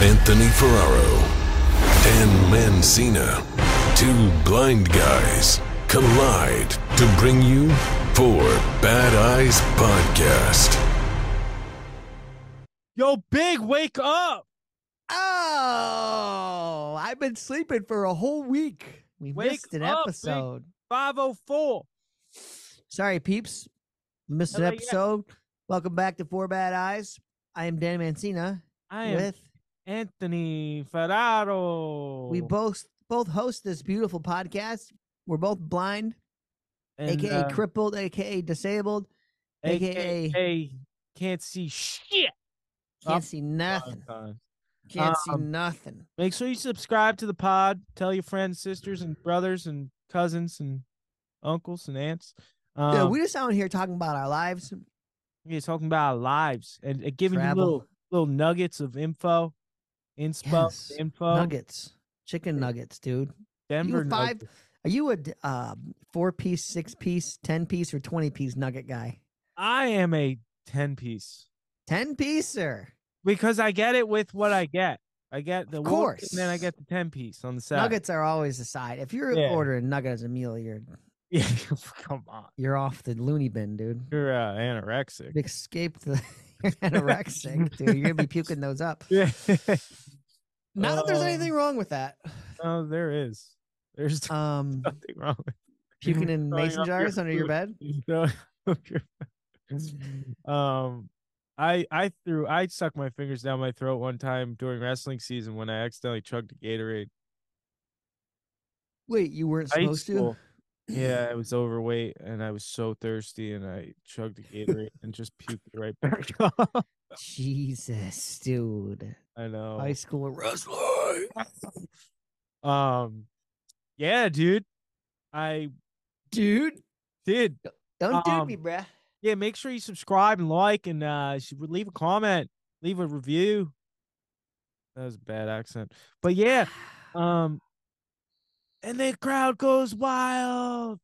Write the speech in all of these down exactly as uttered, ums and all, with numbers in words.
Anthony Ferraro and Mancina, two blind guys, collide to bring you Four Bad Eyes Podcast. Yo, Big, wake up! Oh, I've been sleeping for a whole week. We Wake missed an up, episode. five oh four. Sorry, peeps. Missed an Hell yeah. episode. Welcome back to Four Bad Eyes. I am Dan Mancina. I am with Anthony Ferraro. we both both host this beautiful podcast. We're both blind, and, aka uh, crippled, aka disabled, aka A K A can't see shit. can't Up see nothing. sometimes. Can't see Um, nothing. Make sure you subscribe to the pod. Tell your friends, sisters, and brothers, and cousins, and uncles, and aunts. Um, Yeah, we just out here talking about our lives. We're talking about our lives and, and giving Travel. you little little nuggets of info, inspo, Yes. info. Nuggets. Chicken nuggets, dude. Denver You five nuggets. Are you a d- uh, four piece, six piece, ten piece, or twenty piece nugget guy? I am a ten piece. Ten piece, sir. Because I get it with what I get. I get the Of wolf, course. and then I get the ten piece on the side. Nuggets are always a side. If you're Yeah. ordering nugget as a meal, you're Yeah, come on. you're off the loony bin, dude. You're uh, anorexic. Escape the you're anorexic, dude. You're gonna be puking those up. Yeah. Not that there's Um, anything wrong with that. Oh, there is. There's Um, nothing wrong with puking in throwing mason up your jars under your food. bed. Throwing up your- um, I I threw I sucked my fingers down my throat one time during wrestling season when I accidentally chugged a Gatorade. Wait, you weren't High supposed school. Yeah, I was overweight and I was so thirsty and I chugged a Gatorade and just puked it right back up. to? Jesus, dude. I know. High school wrestling. Um, yeah, dude. I Dude, did. don't Um, do me, bruh. Yeah, make sure you subscribe and like and uh you should leave a comment, leave a review. That was a bad accent. But yeah, um and the crowd goes wild.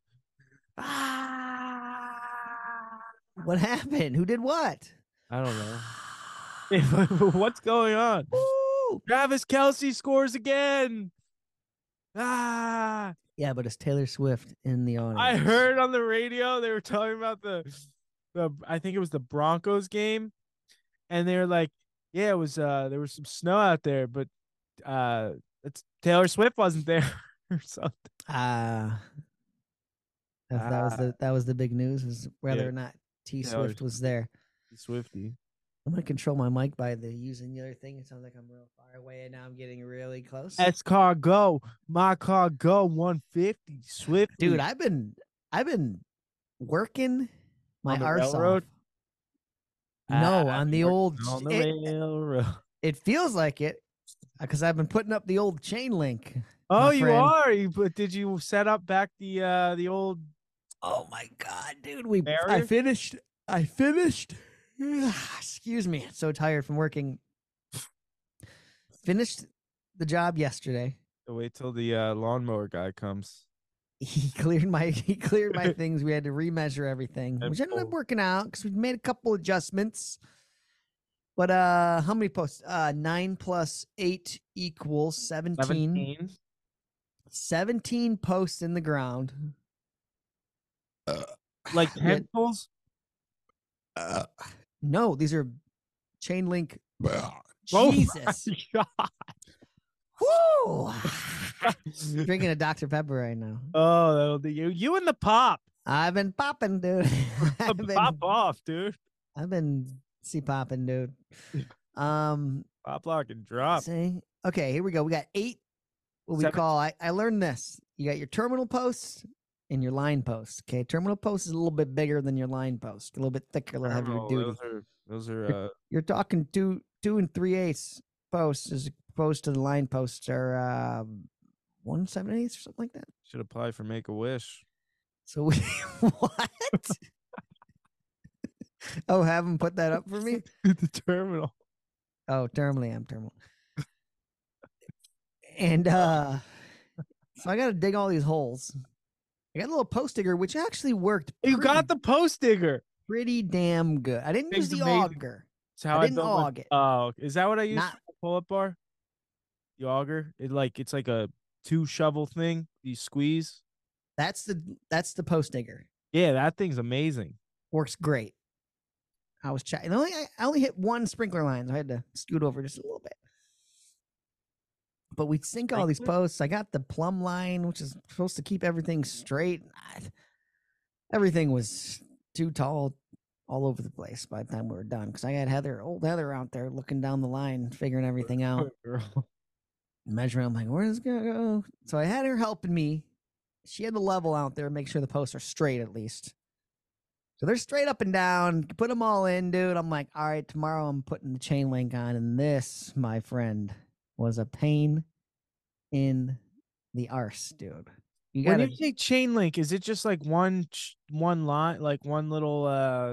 Ah! What happened? Who did what? I don't know. What's going on? Woo! Travis Kelce scores again. Ah! Yeah, but it's Taylor Swift in the audience. I heard on the radio they were talking about the the I think it was the Broncos game, and they were like, yeah, it was uh there was some snow out there, but uh it's Taylor Swift wasn't there or something. Ah, that, that was the that was the big news, was whether Yeah. or not T Taylor Swift was there. Swifty. I'm gonna control my mic by the using the other thing. It sounds like I'm real far away, and now I'm getting really close. S car go, my car go one fifty Swift. Dude, I've been I've been working my On the arse railroad? off. No, Ah, on the working old. on the It, railroad. it feels like it because I've been putting up the old chain link. Oh, my you friend. are. You put? Did you set up back the uh the old? Oh my god, dude! We I Barrier? finished. I finished. Excuse me, so tired from working. Finished the job yesterday. Wait till the uh, lawnmower guy comes. He cleared my he cleared my things. We had to remeasure everything, That's which ended up cool. working out because we made a couple adjustments. But uh, how many posts? Uh, nine plus eight equals seventeen. Seventeen. Seventeen posts in the ground. Like Yeah. pencils. Uh, no, these are chain link. Oh my Jesus. God. Woo! Drinking a Doctor Pepper right now. Oh, that'll do you. You and the pop. I've been popping, dude. I've been, Pop off, dude. I've been see popping, dude. Um, Pop lock and drop. see. Okay, here we go. We got eight. What we Seven- call. I, I learned this. You got your terminal posts and your line posts. Okay, terminal post is a little bit bigger than your line post. A little bit thicker, a little heavier Oh, duty. those are those are uh, You're talking two two and three eighths posts as opposed to the line posts are uh, one seven eighths or something like that. should apply for Make a Wish. So we what? Oh, have them put that up for me. The terminal. Oh, terminally, I'm terminal. And uh, so I got to dig all these holes. I got a little post digger, which actually worked. You pretty- got the post digger. pretty damn good. I didn't use Thing's the amazing. auger. That's how I I, didn't built my- aug it. Oh, is that what I used Not- for the pull-up bar? The auger. It like it's like a two shovel thing. You squeeze. That's the that's the post digger. Yeah, that thing's amazing. Works great. I was checking. Only I only hit one sprinkler line, so I had to scoot over just a little bit. But we sink all these posts. I got the plumb line, which is supposed to keep everything straight. Everything was too tall all over the place by the time we were done, because I had Heather, old Heather, out there looking down the line, figuring everything out, measuring. I'm like, where's it gonna go? So I had her helping me. She had the level out there, make sure the posts are straight at least. So they're straight up and down. Put them all in, dude. I'm like, all right, tomorrow I'm putting the chain link on, and this, my friend, was a pain in the arse, dude. You When gotta you say chain link, is it just like one ch- one line, like one little uh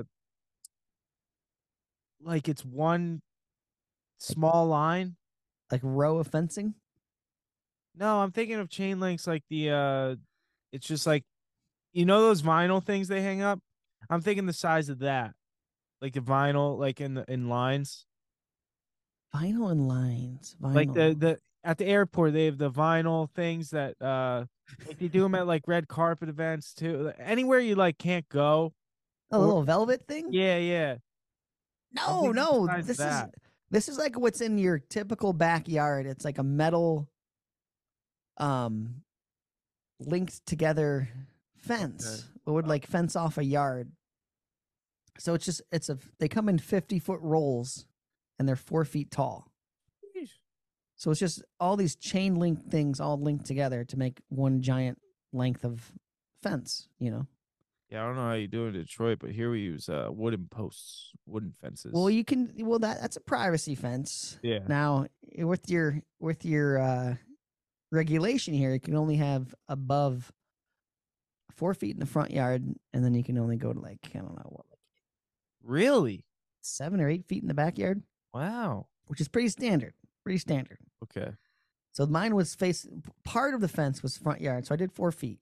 like it's one small line? like row of fencing. No, I'm thinking of chain links like the uh it's just like, you know those vinyl things they hang up? I'm thinking the size of that. Like the vinyl like in the in lines. Vinyl and lines. Vinyl. Like the the at the airport they have the vinyl things that uh like they do them at like red carpet events too. Anywhere you like can't go. a little velvet thing. Yeah, yeah. I'm No, thinking no. the size of This is that. this is like what's in your typical backyard. It's like a metal, um, linked together fence. Okay. It would like fence off a yard. So it's just it's a they come in fifty foot rolls, and they're four feet tall. So it's just all these chain link things all linked together to make one giant length of fence, you know? Yeah, I don't know how you do in Detroit, but here we use uh wooden posts, wooden fences. Well, you can well that that's a privacy fence. Yeah. Now, eh, with your with your uh regulation here, you can only have above four feet in the front yard, and then you can only go to like, I don't know what, like Really? seven or eight feet in the backyard, Wow. which is pretty standard. Pretty standard. Okay. So mine was face part of the fence was front yard, so I did four feet.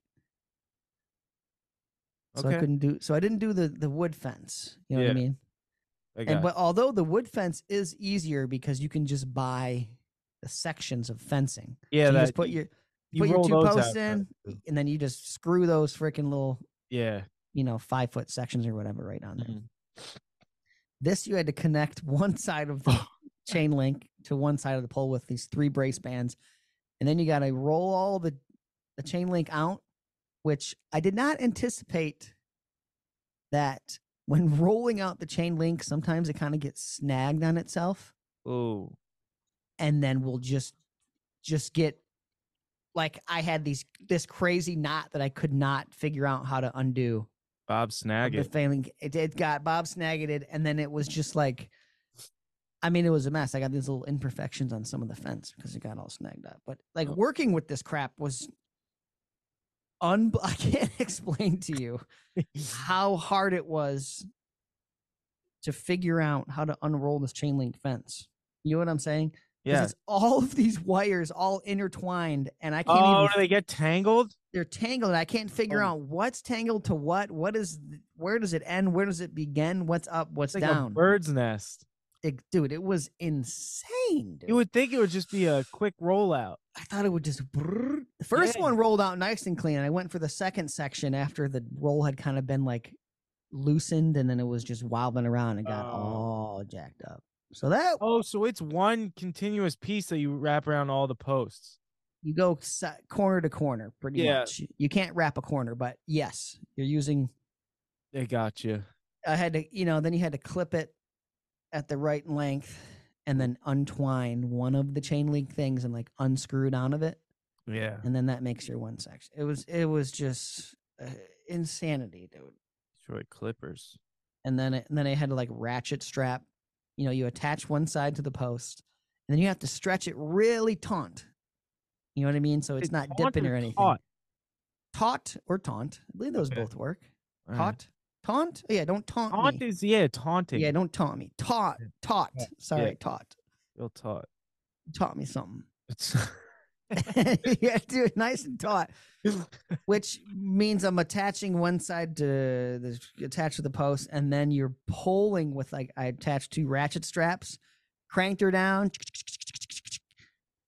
So Okay. I couldn't do so I didn't do the the wood fence. You know what I Yeah. mean? I got And but although the wood fence is easier because you can just buy the sections of fencing. yeah, So you that just put your you put your roll two those posts out, in, too. and then you just screw those freaking little, Yeah. you know, five foot sections or whatever right on there. Mhm. This you had to connect one side of the chain link to one side of the pole with these three brace bands, and then you got to roll all the the chain link out, which I did not anticipate that when rolling out the chain link, sometimes it kind of gets snagged on itself, Oh. and then we'll just just get like I had these this crazy knot that I could not figure out how to undo. Bob of snag the it. failing it, it got Bob snagged it, and then it was just like, I mean, it was a mess. I got these little imperfections on some of the fence because it got all snagged up. But like Oh. working with this crap was un I can't explain to you how hard it was to figure out how to unroll this chain link fence. You know what I'm saying? 'Cause Yeah. it's all of these wires all intertwined, and I can't Oh, even do they get tangled? they're tangled. And I can't figure Oh. out what's tangled to what. What is th- where does it end? Where does it begin? What's up? What's It's like a down? bird's nest. It- dude, it was insane. Dude. You would think it would just be a quick rollout. I thought it would just. brrr. The first Yeah. one rolled out nice and clean. I went for the second section after the roll had kind of been like loosened, and then it was just wobbling around and got Oh. all jacked up. So that Oh, so it's one continuous piece that you wrap around all the posts. you go si- corner to corner, pretty Yeah. much. You can't wrap a corner, but yes, you're using. They got you. I had to, you know, then you had to clip it at the right length and then untwine one of the chain link things and like unscrew it out of it. Yeah. And then that makes your one section. It was, it was just uh, insanity, dude. Detroit Clippers. And then, it, and then I had to like ratchet strap, you know, you attach one side to the post and then you have to stretch it really taut. You know what I mean? So it's Is not taunt dipping or or anything. taut? Taut or taunt. I believe those Okay. both work. All right. Taunt? Taunt? Oh, yeah, don't taunt, Taunt me. is yeah, taunting. Yeah, don't taunt me. Taut. Yeah. Taut. Yeah. Sorry, Yeah. taut. Real taut. Taught me something. It's Yeah, do it nice and taut, which means I'm attaching one side to the attached to the post, and then you're pulling with like I attached two ratchet straps, cranked her down,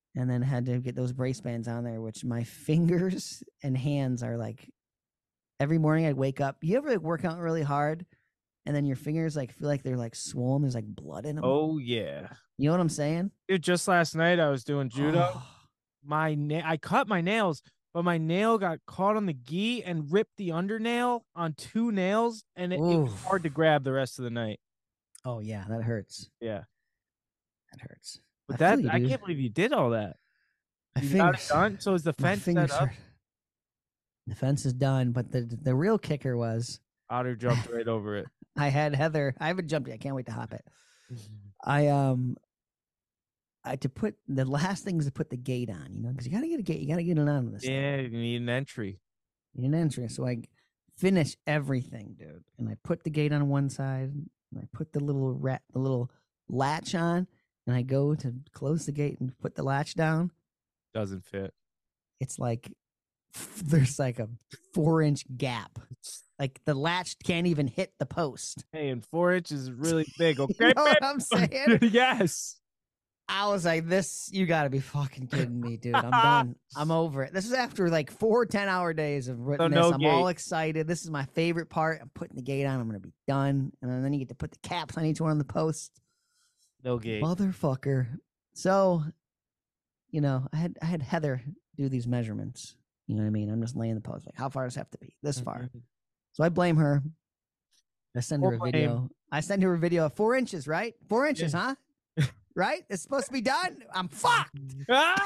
and then had to get those brace bands on there, which my fingers and hands are like. Every morning I'd wake up. You ever like work out really hard, and then your fingers like feel like they're like swollen. There's like blood in them. Oh yeah. You know what I'm saying? Dude, just last night I was doing judo. Oh, My na- I cut my nails, but my nail got caught on the gi and ripped the undernail on two nails, and it, it was Oof. hard to grab the rest of the night. oh yeah, that hurts. Yeah, That hurts. but I that feel you, I dude. can't believe you did all that. My You got it fingers. done. So is the my fence set fingers up? hurt. The fence is done, but the the real kicker was Otter jumped right over it. I had Heather. I haven't jumped yet. I can't wait to hop it. I um I to put the last thing is to put the gate on, you know, because you gotta get a gate, you gotta get it on this. thing. Yeah, you need an entry. You need an entrance. So I finish everything, dude. And I put the gate on one side, and I put the little rat the little latch on, and I go to close the gate and put the latch down. Doesn't fit. It's like there's like a four inch gap. Like the latch can't even hit the post. Hey, and four inches is really big. You Okay, know what I'm saying? yes. I was like, this, you gotta be fucking kidding me, dude. I'm done. I'm over it. This is after like four ten hour days of written no this. I'm all gate. excited. This is my favorite part. I'm putting the gate on. I'm gonna be done. And then you get to put the caps on each one of the posts. No gate. Motherfucker. So, you know, I had I had Heather do these measurements. You know what I mean? I'm just laying the post. Like, how far does it have to be? This far. Mhm. So I blame her. I send her a Full blame. video. I send her a video of four inches, right? Four inches, huh? Right? It's supposed to be done. I'm fucked. Ah!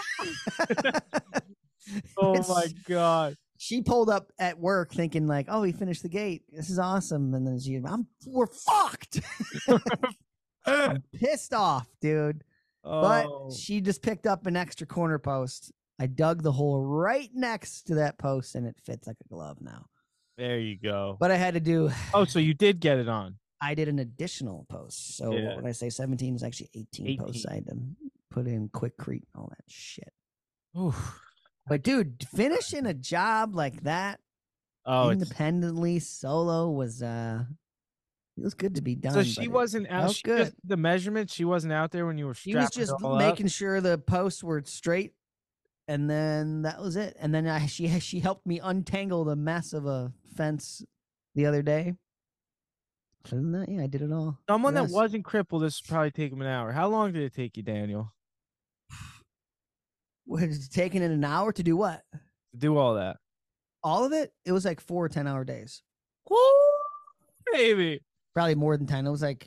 Oh It's- my god. She pulled up at work thinking like, "Oh, he finished the gate. This is awesome." And then she, "I'm we're fucked." I'm pissed off, dude. But Oh, she just picked up an extra corner post. I dug the hole right next to that post, and it fits like a glove now. there you go. But I had to do. Oh, so you did get it on. I did an additional post. So Yeah. when I say seventeen, it's actually eighteen, posts. eighteen. I had to put in Quickcrete and all that shit. Oof. But dude, finishing a job like that Oh, it's, independently solo was uh it was good to be done. so she but it wasn't out. felt She good. just, the measurement. She wasn't out there when you were. She was strapping it just all making up? sure the posts were straight, and then that was it. And then I she she helped me untangle the mess of a fence the other day. Other than that, yeah, I did it all. Someone that Yes. wasn't crippled. This would probably take him an hour. How long did it take you, Daniel, Was it taking it an hour to do what? to do all that? All of it? It was like four ten hour days. Woo, baby. Probably more than ten. It was like,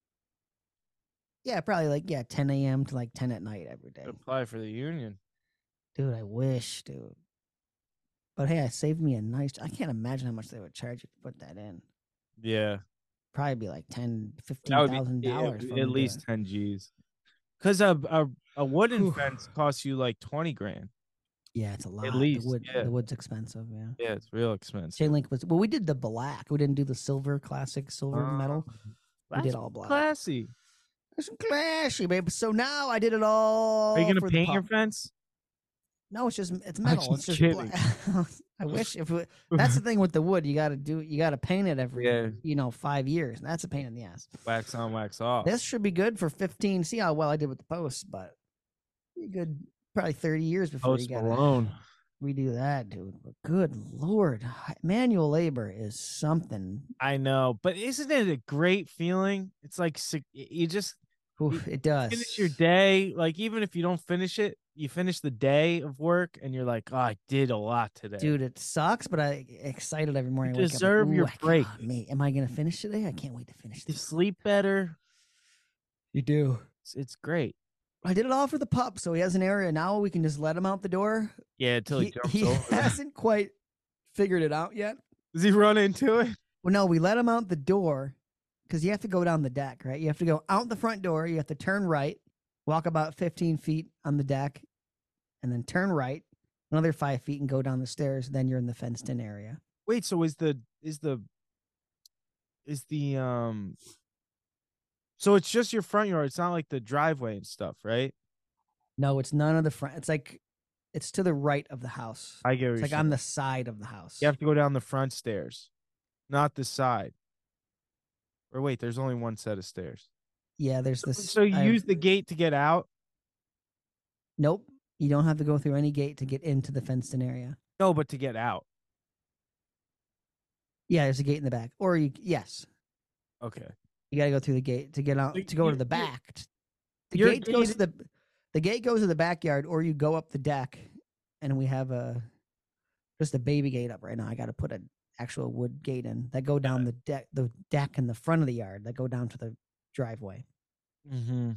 yeah, probably like, yeah, ten a.m. to like ten at night every day. Apply for the union. Dude, I wish, dude. But hey, I saved me a nice, I can't imagine how much they would charge you to put that in. Yeah, Probably be like ten, that fifteen would be thousand yeah, dollars. at least ten G's. Because a, a a wooden Whew. fence costs you like twenty grand. Yeah, it's a lot. least, the wood, yeah. the wood's expensive. Yeah. Yeah, it's real expensive. Chain link was well. We did the black. We didn't do the silver, classic silver Uh, metal. We That's did all black. classy. It's classy, babe. So now I did it all. Are you gonna for the paint your pup. fence? No, it's just it's metal. It's just just black. I wish if it, that's the thing with the wood, you got to do you got to paint it every Yeah. you know five years. That's a pain in the ass. Wax on, wax off. This should be good for fifteen. See how well I did with the posts, but pretty good. Probably thirty years before Post you got to Malone. redo that, dude. But good lord, manual labor is something. I know, but isn't it a great feeling? It's like sick- you just Oof, it does. finish your day. Like even if you don't finish it, you finish the day of work, and you're like, "Oh, I did a lot today." Dude, it sucks, but I excited every morning. I wake up like, deserve your "Ooh, I break." can't- mate, am I gonna finish today? I can't wait to finish You this. sleep better. You do. It's, it's great. I did it all for the pup, so he has an area now. We can just let him out the door. Yeah, until he, He, jumps he over. hasn't quite figured it out yet. Does he run into it? Well, no, we let him out the door because you have to go down the deck, right? You have to go out the front door. You have to turn right, walk about fifteen feet on the deck, and then turn right another five feet and go down the stairs. Then you're in the fenced in area. Wait, so is the is the is the um so it's just your front yard. It's not like the driveway and stuff, right? No, it's none of the front. It's like it's to the right of the house. I get what It's you're like saying. on the side of the house. You have to go down the front stairs, not the side. Or wait, there's only one set of stairs. Yeah, there's this. So you I- use the gate to get out? Nope. You don't have to go through any gate to get into the fenced-in area. No, but to get out. Yeah, there's a gate in the back. Or you, yes, Okay. you got to go through the gate to get out So to go you- to the you- back. The you're gate goes to gated- the the gate goes to the backyard, or you go up the deck, and we have a just a baby gate up right now. I got to put an actual wood gate in that go down the deck, the deck in the front of the yard that go down to the driveway. Mm-hmm.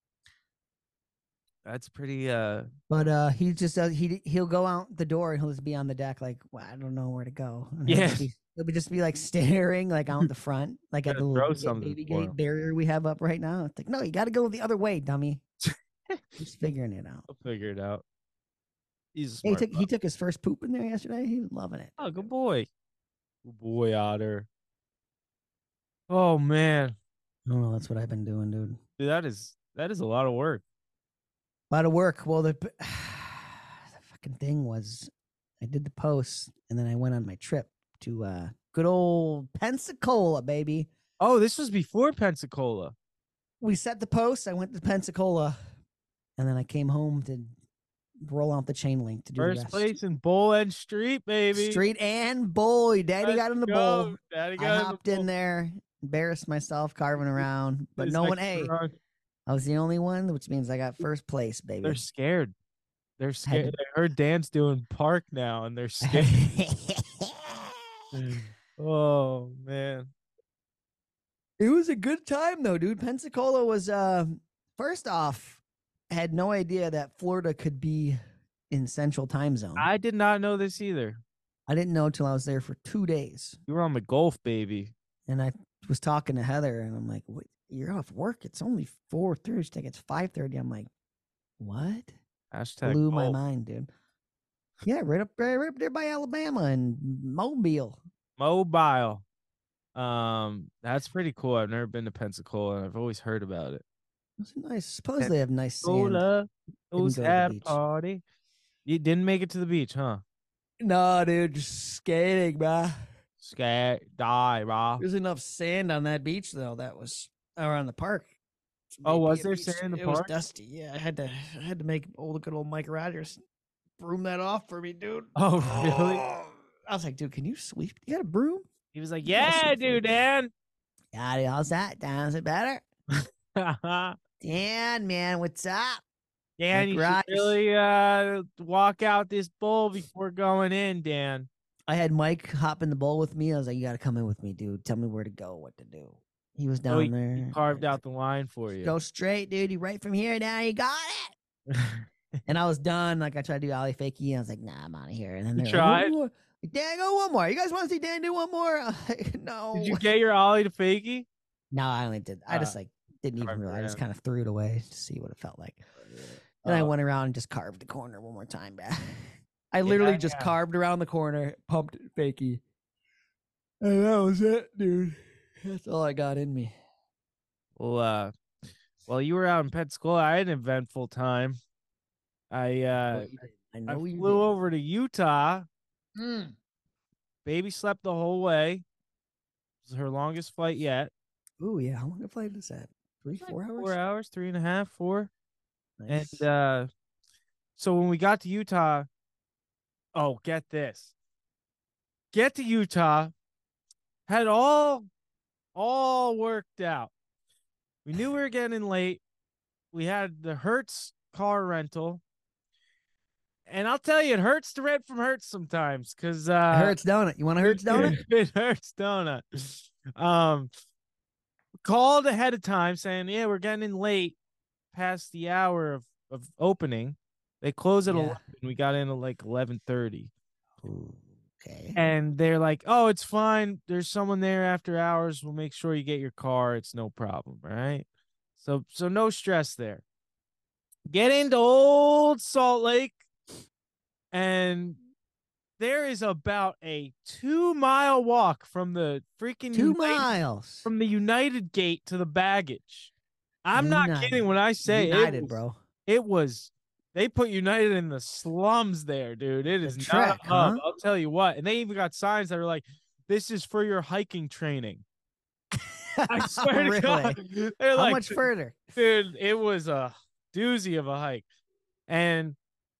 That's pretty. Uh. But uh, he just does. He he'll go out the door and he'll just be on the deck like, well, I don't know where to go. And he'll Yeah. just be, he'll be just be like staring like out the front, like at Gotta the throw little ga- something baby for gate him. barrier we have up right now. It's like, no, you got to go the other way, dummy. He's figuring it out. I'll figure it out. He's a Hey, he smart. took he took his first poop in there yesterday. He was loving it. Oh, good boy. Good boy, Otter. Oh man, Oh, that's what I've been doing, dude. dude, that is that is a lot of work. A lot of work. Well, the, the fucking thing was, I did the post, and then I went on my trip to uh, good old Pensacola, baby. Oh, this was before Pensacola. We set the post. I went to Pensacola, and then I came home to roll out the chain link to do the First rest. place in Bull End Street, baby. Street and bowl. Daddy Let's got in the go. bowl. Daddy I got in the hopped in bowl. there, embarrassed myself carving around, but It's no like one. Hey, drunk. I was the only one, which means I got first place, baby. They're scared. They're Had to- scared. I heard Dan's doing park now, and they're scared. Oh man. It was a good time though, dude. Pensacola was uh first off, I had no idea that Florida could be in central time zone. I, I did not know this either. didn't know till I was there for two days. You were on the Gulf, baby. And I was talking to Heather and I'm like, "What, you're off work? It's only four thirty. She's like, it's five thirty. I'm like, what? Hashtag Blew my Gulf. mind, dude. Yeah, right up there, right up there by Alabama and Mobile. Mobile. Um, that's pretty cool. I've never been to Pensacola, and I've always heard about it. It was nice. Suppose they have nice sand. Pensacola, who's go to the that beach. party? You didn't make it to the beach, huh? No, dude, just skating, bruh. Scat, die, raw. There's enough sand on that beach though. That was around the park. Oh, Maybe was a there beach- sand in the it park? was dusty. Yeah, I had to. I had to make old good old Mike Rogers broom that off for me, dude. Oh, really? I was like, dude, can you sweep? You got a broom? He was like, You got "Yeah, some dude, food." Dan." Yeah, dude, how's that? Dan, is it better? Dan, man, what's up? Dan, Mike you Rogers. should really uh walk out this bowl before going in, Dan. I had Mike hop in the bowl with me. I was like, you got to come in with me, dude. Tell me where to go, what to do. He was down Oh, he, there. he carved out the line for you. Go straight, dude. You right from here. Now you got it. And I was done. Like I tried to do Ali Fakey. I was like, nah, I'm out of here. And then You they're tried? like, "One more." Like, Dan, go one more. You guys want to see Dan do one more? I'm like, no. Did you get your ollie to fakie? No, I only did. I just Uh, like didn't even carved realize. I just around. kind of threw it away to see what it felt like. Then I Oh. went around and just carved the corner one more time, bruh. I literally just yeah. carved around the corner, pumped it fakey. And that was it, dude. That's all I got in me. Well, uh, well, you were out in Pensacola. I had an eventful time. I uh, I I know you flew did. over to Utah. Mm. Baby slept the whole way. It was her longest flight yet. Ooh, yeah. How long a flight is that? Three, four hours? Four hours, three and a half, four. Nice. And uh, so when we got to Utah, oh, get this. Get to Utah, had all all worked out. We knew we were getting late. We had the Hertz car rental. And I'll tell you, it hurts to rent from Hertz sometimes because uh It hurts donut. You want a Hertz donut? it hurts donut. Um called ahead of time saying, yeah, we're getting in late past the hour of, of opening. They close at Yeah. eleven. We got in at like eleven thirty. Okay. And they're like, oh, it's fine. There's someone there after hours. We'll make sure you get your car. It's no problem. All right. So so no stress there. Get into Old Salt Lake. And there is about a two mile walk from the freaking Two United, miles. from the United gate to the baggage. I'm not United. kidding when I say it United, was, bro. it was they put United in the slums there, dude. It is trek, not a hub. huh? I'll tell you what. And they even got signs that are like, this is for your hiking training. I swear Really? to God. They're How like, much further? dude, it was a doozy of a hike. And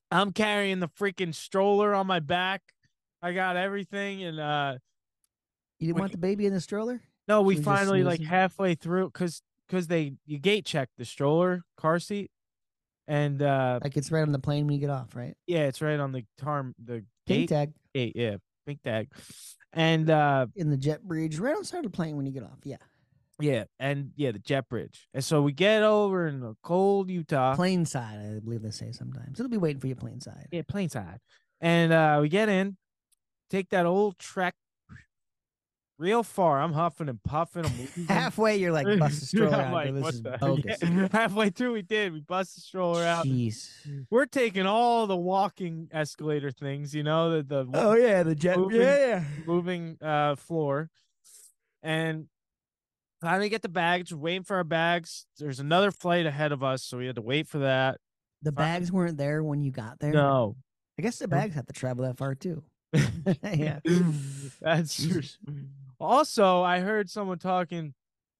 I'm carrying the freaking stroller on my back. I got everything, and uh, You didn't we, want the baby in the stroller? no, we She was just finally like snoozing? halfway through because because they you gate check the stroller car seat, and uh, Like it's right on the plane when you get off, right? yeah, it's right on the tarm the Pink gate tag gate, yeah, pink tag, and uh, in the jet bridge, right on the side of the plane when you get off. Yeah. yeah, and yeah, the jet bridge, and so we get over in the cold Utah, Plane side, I believe they say sometimes. It'll be waiting for you plane side. yeah, plain side, and uh, we get in, take that old trek. Real far, I'm huffing and puffing. I'm losing. Halfway, you're like, bust the stroller I'm out. like, dude, this what is the- bogus. Yeah. Halfway through, we did. We bust the stroller out. Jeez. We're taking all the walking escalator things, you know, the the Oh yeah, the jet. moving, Yeah, yeah. moving uh floor, and finally get the bags. We're waiting for our bags. There's another flight ahead of us, so we had to wait for that. The bags weren't there when you got there. No, I guess the bags have to travel that far too. Yeah. That's true. Jesus. Also, I heard someone talking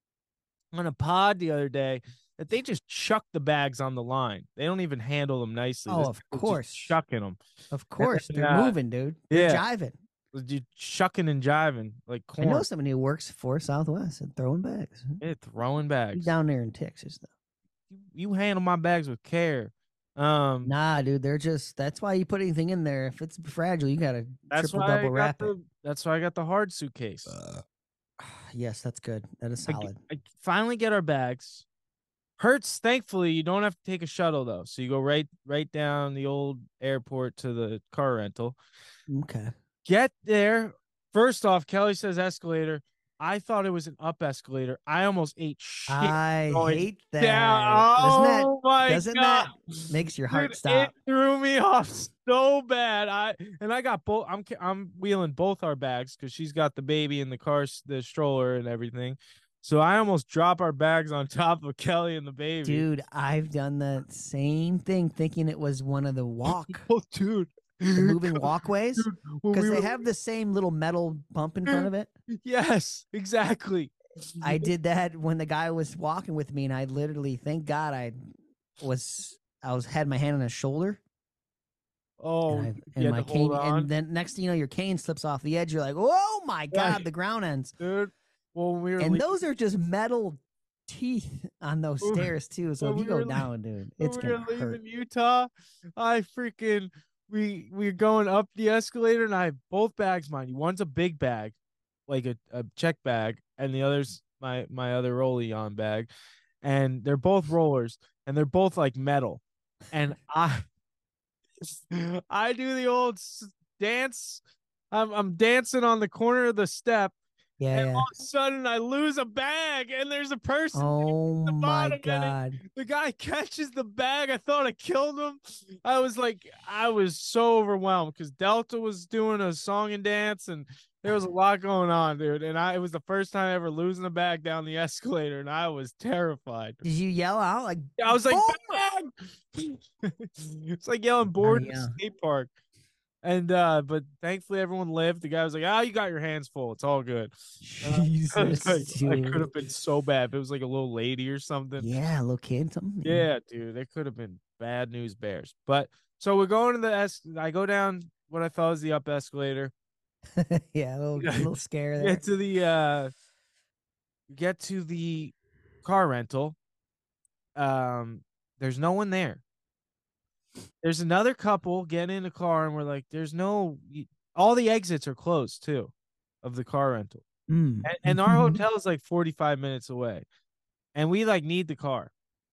on a pod the other day that they just chuck the bags on the line. They don't even handle them nicely. Oh, This of dude's just course. chucking them. Of course, then, they're uh, moving, dude. They're yeah. jiving. You shucking and jiving like I know corn. somebody who works for Southwest and throwing bags. Yeah, throwing He's bags. down there in Texas, though. You, you handle my bags with care. Um, Nah, dude, they're just. That's why you put anything in there. If it's fragile, you gotta that's triple why I double got wrap the. That's why I got the hard suitcase. it. Yes, that's good. That is I g- solid. I finally get our bags. Hertz, thankfully, you don't have to take a shuttle though. So you go right right down the old airport to the car rental. Okay. Get there. First off, Kelly says escalator. I thought it was an up escalator. I almost ate shit. I going hate that. down. Doesn't that Oh my doesn't god. that makes your heart Dude, stop? It threw me off so bad. I and I got both. I'm ca- I'm wheeling both our bags because she's got the baby in the car, s- the stroller, and everything. So I almost drop our bags on top of Kelly and the baby. Dude, I've done the same thing, thinking it was one of the walk, Oh, dude. the moving walkways, Dude, when because we they were- have the same little metal bump in front of it. Yes, exactly. I did that when the guy was walking with me, and I literally, thank God, I was I was had my hand on his shoulder, Oh, and, I, you and had my to hold cane, on, and then next thing you know, your cane slips off the edge. You're like, oh my God, Right. the ground ends. dude. Well, when we were And leaving- those are just metal teeth on those When we- stairs too. So when if you we go were le- down, dude, when it's we gonna were hurt. leaving Utah, I freaking we we are going up the escalator, and I have both bags, mind you. One's a big bag, like a, a check bag, and the other's my my other rolly on bag, and they're both rollers, and they're both like metal, and I I do the old s- dance. I'm I'm dancing on the corner of the step, Yeah, and yeah. all of a sudden I lose a bag, and there's a person. Oh the my bottom and it- God. The guy catches the bag. I thought I killed him. I was like, I was so overwhelmed because Delta was doing a song and dance, and there was a lot going on, dude. And I, it was the first time ever losing a bag down the escalator, and I was terrified. Did you yell out like? I was like, "Boom!" bag! It's like yelling board in yeah. the skate park. And uh, but thankfully everyone lived. The guy was like, "Oh, you got your hands full. It's all good." I was Jesus, like, I dude. could have been so bad if it was like a little lady or something. Yeah, a little kid, something. Yeah, dude, it could have been bad news bears. But so we're going to the es- I go down what I thought was the up escalator. yeah, a little, a little scare there. Get to the uh get to the car rental. Um, there's no one there. There's another couple getting in the car, and we're like, there's no all the exits are closed too of the car rental. Mm. And, and our hotel is like forty-five minutes away, and we like need the car.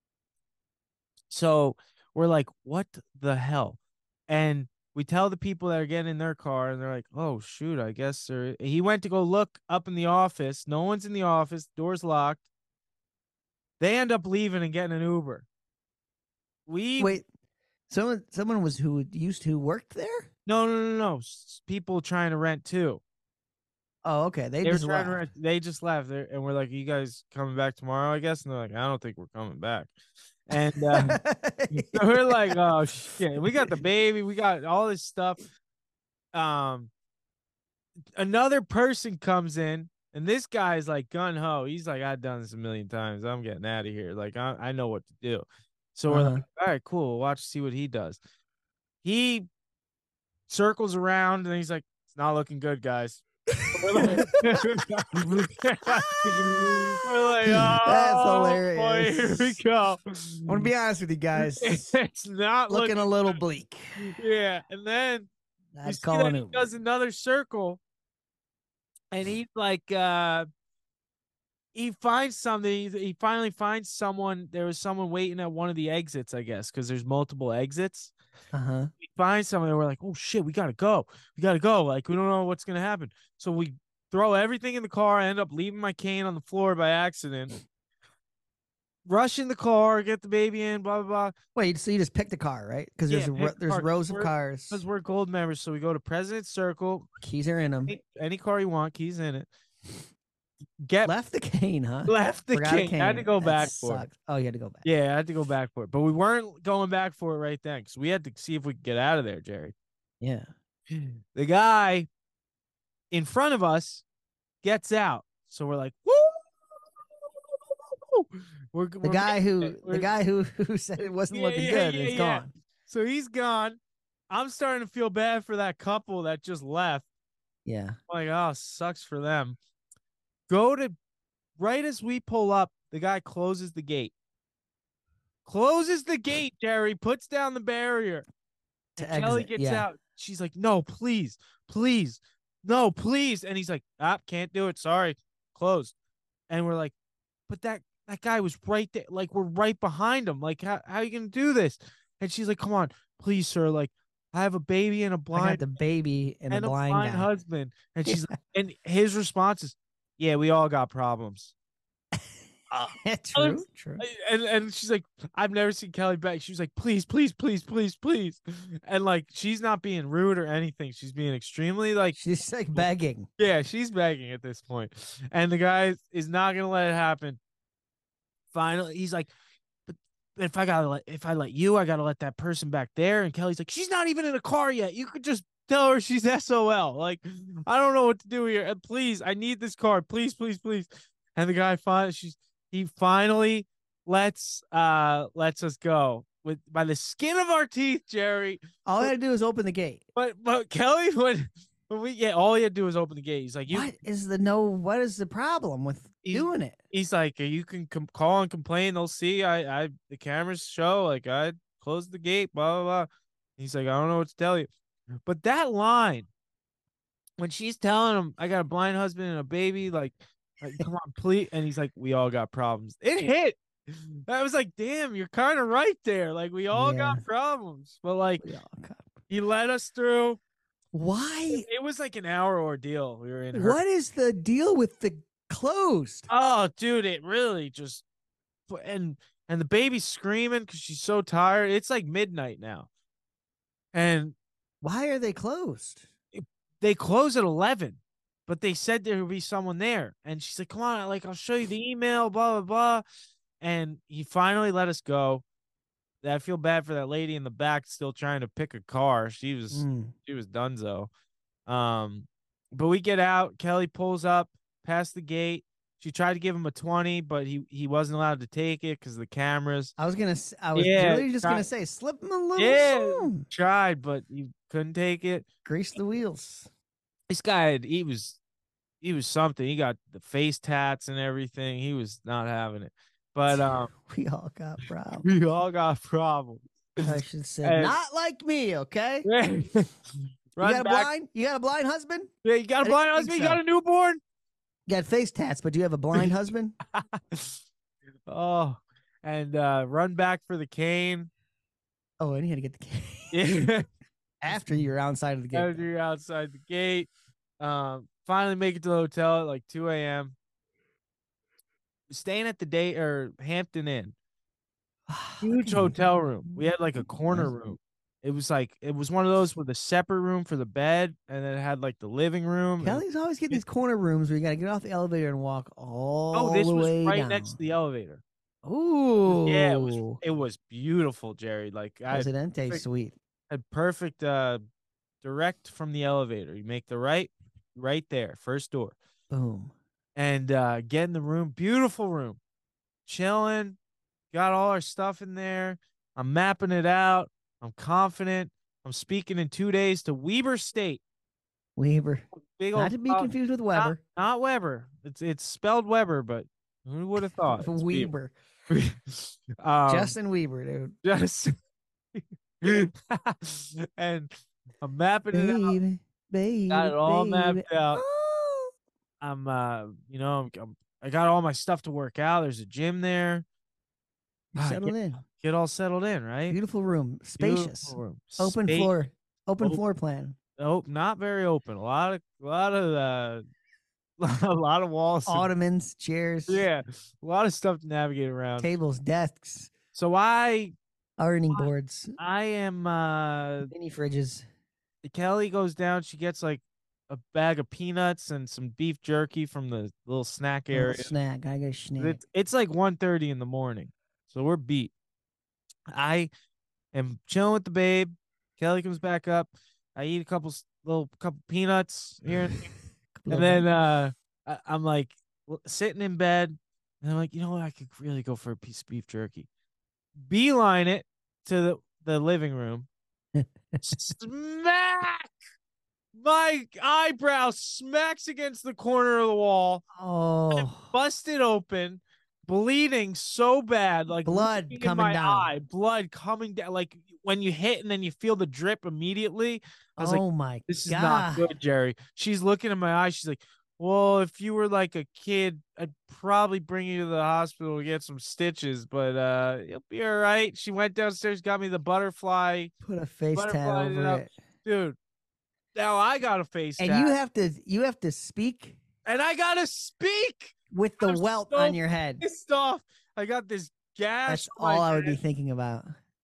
So we're like, what the hell? And we tell the people that are getting in their car, and they're like, oh shoot, I guess they're. He went to go look up in the office. No one's in the office. Door's locked. They end up leaving and getting an Uber. We Wait, someone, someone was who used to worked there. no no no no. S- People trying to rent too. Oh, okay. They, They were just trying to left. rent. They just left, They're- and we're like, "You guys coming back tomorrow?" I guess, and they're like, "I don't think we're coming back." And uh, so we're like, "Oh shit!" We got the baby. We got all this stuff. Um, another person comes in, and this guy's like gun ho. He's like, "I've done this a million times. I'm getting out of here. Like, I I know what to do." So we're Uh-huh. like, "All right, cool. We'll watch see what he does." he circles around and he's like, "It's not looking good, guys." We're like, we're like, oh, That's boy, hilarious. here we go. I want to be honest with you guys. It's not Looking looking a little good. bleak. Yeah, and then you I'd see call that an he Uber. does another circle, and he's like, uh, he finds something. He, he finally finds someone. There was someone waiting at one of the exits, I guess, because there's multiple exits. Uh-huh. We find someone, and we're like, oh shit, we gotta go. We gotta go. Like, we don't know what's gonna happen. So we throw everything in the car. I end up leaving my cane on the floor by accident. Rush in the car, get the baby in, blah blah blah. Wait, so you just picked a car, right? Because Yeah, there's a pick ro- a there's car, 'cause rows of we're- cars. Because we're gold members, so we go to President's Circle. Keys are in them. Any, any car you want, keys in it. Get Left the cane, huh? left the Forgot a cane. I had to go That back for it. sucked. Oh, you had to go back. Yeah, I had to go back for it. But we weren't going back for it right then because we had to see if we could get out of there, Jerry. Yeah. The guy in front of us gets out. So we're like, woo! We're, The we're guy making who it. the We're- guy who, who said it wasn't Yeah, looking yeah, good yeah, is yeah. gone. So he's gone. I'm starting to feel bad for that couple that just left. Yeah. Like, oh, sucks for them. Go to right as we pull up, the guy closes the gate. Closes the gate, Jerry, puts down the barrier. To And Kelly exit, gets yeah. out. She's like, no, please, please, no, please. And he's like, ah, can't do it. Sorry. Closed. And we're like, but that that guy was right there. Like, we're right behind him. Like, how, how are you gonna do this? And she's like, come on, please, sir. Like, I have a baby and a I got blind the baby and, and a a blind, blind guy. husband. And she's like, and his response is, yeah, we all got problems. True, true. And and she's like, I've never seen Kelly back. She was like, please, please, please, please, please. And like, she's not being rude or anything. She's being extremely like, She's like begging. yeah, she's begging at this point. And the guy is not gonna let it happen. Finally, he's like, but if I gotta let if I let you, I gotta let that person back there. And Kelly's like, she's not even in a car yet. You could just tell her she's S O L. Like, I don't know what to do here. And please, I need this car. Please, please, please. And the guy finally she's he finally lets uh lets us go with by the skin of our teeth, Jerry. All I had to do is open the gate. But but Kelly when when we yeah, all he had to do was open the gate. He's like, you What is the no? What is the problem with He's- doing it? he's like, you can com- call and complain. They'll see. I, I, the cameras show. Like, I closed the gate. Blah blah blah. He's like, I don't know what to tell you. But that line, when she's telling him, I got a blind husband and a baby. Like, like come on, please. And he's like, we all got problems. It hit. I was like, damn, you're kind of right there. Like, we all Yeah. got problems. But like, We all got- he led us through. Why? It was like an hour ordeal. We were in. her- What is the deal with the closed? Oh, dude, it really just and and the baby's screaming because she's so tired. It's like midnight now, and Why are they closed? they close at eleven. But they said there would be someone there, and she's like, "Come on, like I'll show you the email." Blah blah blah, and he finally let us go. I feel bad for that lady in the back still trying to pick a car. She was Mm. she was donezo. Um, but we get out. Kelly pulls up past the gate. She tried to give him a twenty, but he he wasn't allowed to take it because of the cameras. I was gonna. s- I was Yeah, really just try- gonna say, slip him a little. Yeah. something. Tried, but he couldn't take it. Grease the wheels. This guy, had, he was he was something. He got the face tats and everything. He was not having it. But um, We all got problems. we all got problems. I should say, And- not like me. Okay. Run You got a back. blind? You got a blind husband? Yeah, you got I a didn't blind think husband. You so. got a newborn. You got face tats, but do you have a blind husband? Oh, and uh, run back for the cane. Oh, and you had to get the cane Yeah. after you're outside of the gate. After you're outside the gate. Um, finally make it to the hotel at like two a.m. Staying at the day or Hampton Inn. Huge hotel room. We had like a corner room. It was like it was one of those with a separate room for the bed, and then it had like the living room. and- Kelly's always getting these corner rooms where you got to get off the elevator and walk all oh, this the was way right down. next to the elevator. Ooh, Yeah, it was it was beautiful, Jerry. Like I had, Presidente perfect- suite. had perfect uh direct from the elevator. You make the right right there, first door. Boom. And uh get in the room, beautiful room. Chilling, got all our stuff in there. I'm mapping it out. I'm confident. I'm speaking in two days to Weber State. Weber. Big Not old to be uh, confused with not, Weber. not Weber. It's it's spelled Weber, but who would have thought? It's Weber. um, Justin Weber, dude. Just and I'm mapping it out. Baby, baby, Got it all baby. mapped out. Oh. I'm, uh, you know, I'm, I'm- I got all my stuff to work out. There's a gym there. You Ah, settled get, in. get all settled in, right? Beautiful room. Spacious. Beautiful room. Open Space- floor. Open Open- floor plan. Oh, not very open. A lot of, a lot of, uh, a lot of walls. and- Ottomans, chairs, yeah, a lot of stuff to navigate around. tables, desks, So I, ironing boards, I am, uh, mini fridges. Kelly goes down. She gets like a bag of peanuts and some beef jerky from the little snack Little area. snack. I got a snack. It's, it's like one thirty in the morning. So we're beat. I am chilling with the babe. Kelly comes back up. I eat a couple s- little couple peanuts here, and, Couple and of then them. uh, I, I'm like l- sitting in bed, and I'm like, you know what? I could really go for a piece of beef jerky. Beeline it to the, the living room. Smack! My eyebrow smacks against the corner of the wall. oh, Busted open, bleeding so bad, like Blood leaking in coming my down. eye, blood coming down. Like when you hit and then you feel the drip immediately. I was like, oh my this is god! not good, Jerry. She's looking in my eyes. She's like, well, if you were like a kid, I'd probably bring you to the hospital to get some stitches, but uh, you'll be all right. She went downstairs, got me the butterfly, Put a face tat butterfly it over up. it, dude. Now I got a face and tat, you have to you have to speak and I gotta speak. with the I'm welt so on your head. Pissed off. I got this gash. That's on my all I would be head. thinking about.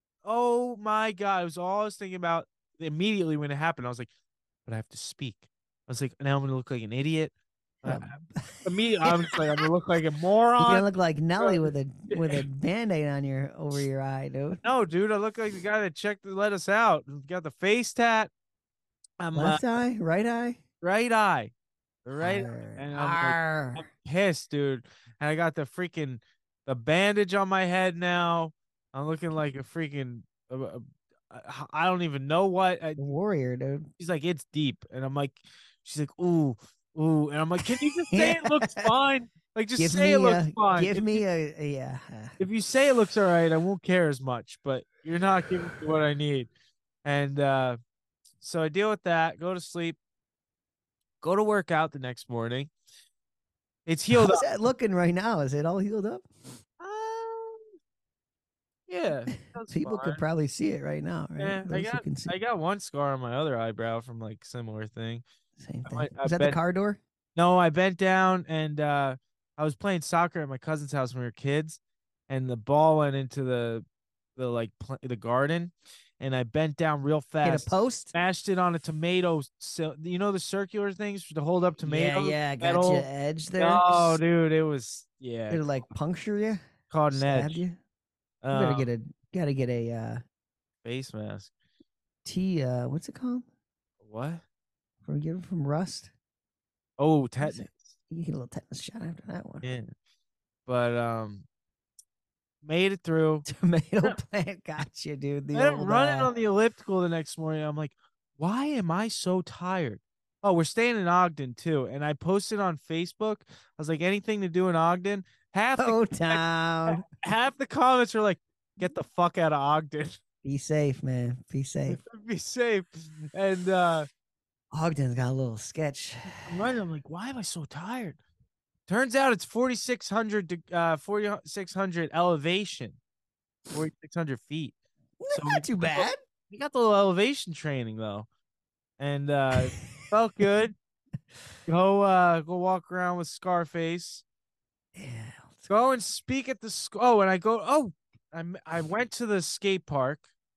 Oh my god! It was all I was thinking about immediately when it happened. I was like, but I have to speak. I was like, now I'm gonna look like an idiot. Uh, Um, immediately, I'm just like, I'm gonna look like a You're moron. gonna look like Nelly with a with a band-aid on your over your eye, dude. No, dude, I look like the guy that checked to let us out. Got the face tat. I'm uh, Left eye, right eye, right eye, the right, Arr, and I'm, like, arr. I'm pissed, dude. And I got the freaking the bandage on my head now. I'm looking like a freaking. Uh, uh, I don't even know what. I, warrior, dude. she's like, it's deep, and I'm like, she's like, ooh, ooh, and I'm like, can you just say it looks fine? Like, just Give say me it looks a, fine. give if me you, a, a yeah. uh, if you say it looks all right, I won't care as much. But you're not giving me what I need, and uh, so I deal with that. Go to sleep. Go to work out the next morning. It's healed How's up. that looking right now? Is it all healed up? Um, yeah, that's People fine. could probably see it right now, right? Yeah, I Those who got can see. I got one scar on my other eyebrow from like similar thing. Same I thing. might- I Was that bet- the car door? No, I bent down and uh I was playing soccer at my cousin's house when we were kids, and the ball went into the the like pl- the garden, and I bent down real Hit fast, a post? smashed it on a tomato. So you know the circular things to hold up Yeah, tomatoes. yeah, got metal? you edge there. Oh, dude, it was yeah, Did it like puncture you? caught an Stabbed edge. you? You Uh, gotta get a gotta get a uh face mask. T uh what's it called? What? From you ever from Rust? Oh, What is tetanus. it? You get a little tetanus shot after that one. Yeah, but um, made it through. Tomato plant got you, dude. The And I'm old, running uh, on the elliptical the next morning. I'm like, why am I so tired? Oh, we're staying in Ogden too. And I posted on Facebook. I was like, anything to do in Ogden? Half the, O Town. half the comments are like, get the fuck out of Ogden. Be safe, man. Be safe. Be safe. And uh Ogden's got a little sketch. I'm running. I'm like, why am I so tired? Turns out it's forty-six hundred to uh forty-six hundred elevation, forty-six hundred feet. So Not too bad. We got the little elevation training though, and uh felt good. Go uh go walk around with Scarface. Yeah. Go and speak at the sc- oh, and I go oh, I m- I went to the skate park.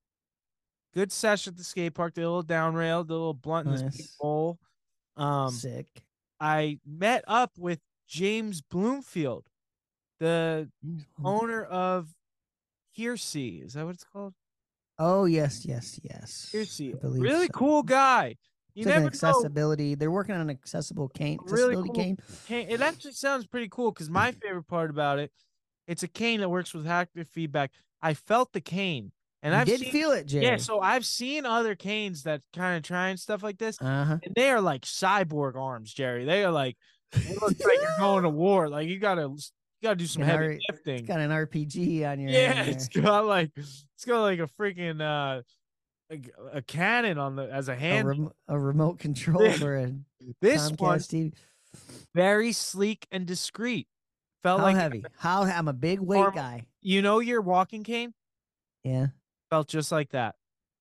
Good session at the skate park. The little down rail, the little blunt in this big Nice. bowl. Um, Sick. I met up with James Bloomfield, the Mm-hmm. owner of Hearsay. Is that what it's called? Oh yes, yes, yes. Hearsay. I believe Really so. cool guy. You It's like an never know. accessibility. They're working on an accessible cane. Really Accessibility cool. cane. Cane- It actually sounds pretty cool because my favorite part about it, it's a cane that works with haptic feedback. I felt the cane, And You I've did seen, feel it, Jerry. yeah, so I've seen other canes that kind of try and stuff like this, Uh-huh. and they are like cyborg arms, Jerry. They are like, it looks like you're going to war. Like you gotta, you gotta do some An heavy R- lifting. It's got an R P G on your Yeah, hand it's there. got like, it's got like a freaking uh, a, a cannon on the as a A, hand. rem- a remote control Yeah. for a This one, Comcast T V. very sleek and discreet. Felt How like heavy? How I'm a big weight normal- guy. you know your walking cane Yeah. felt just like that.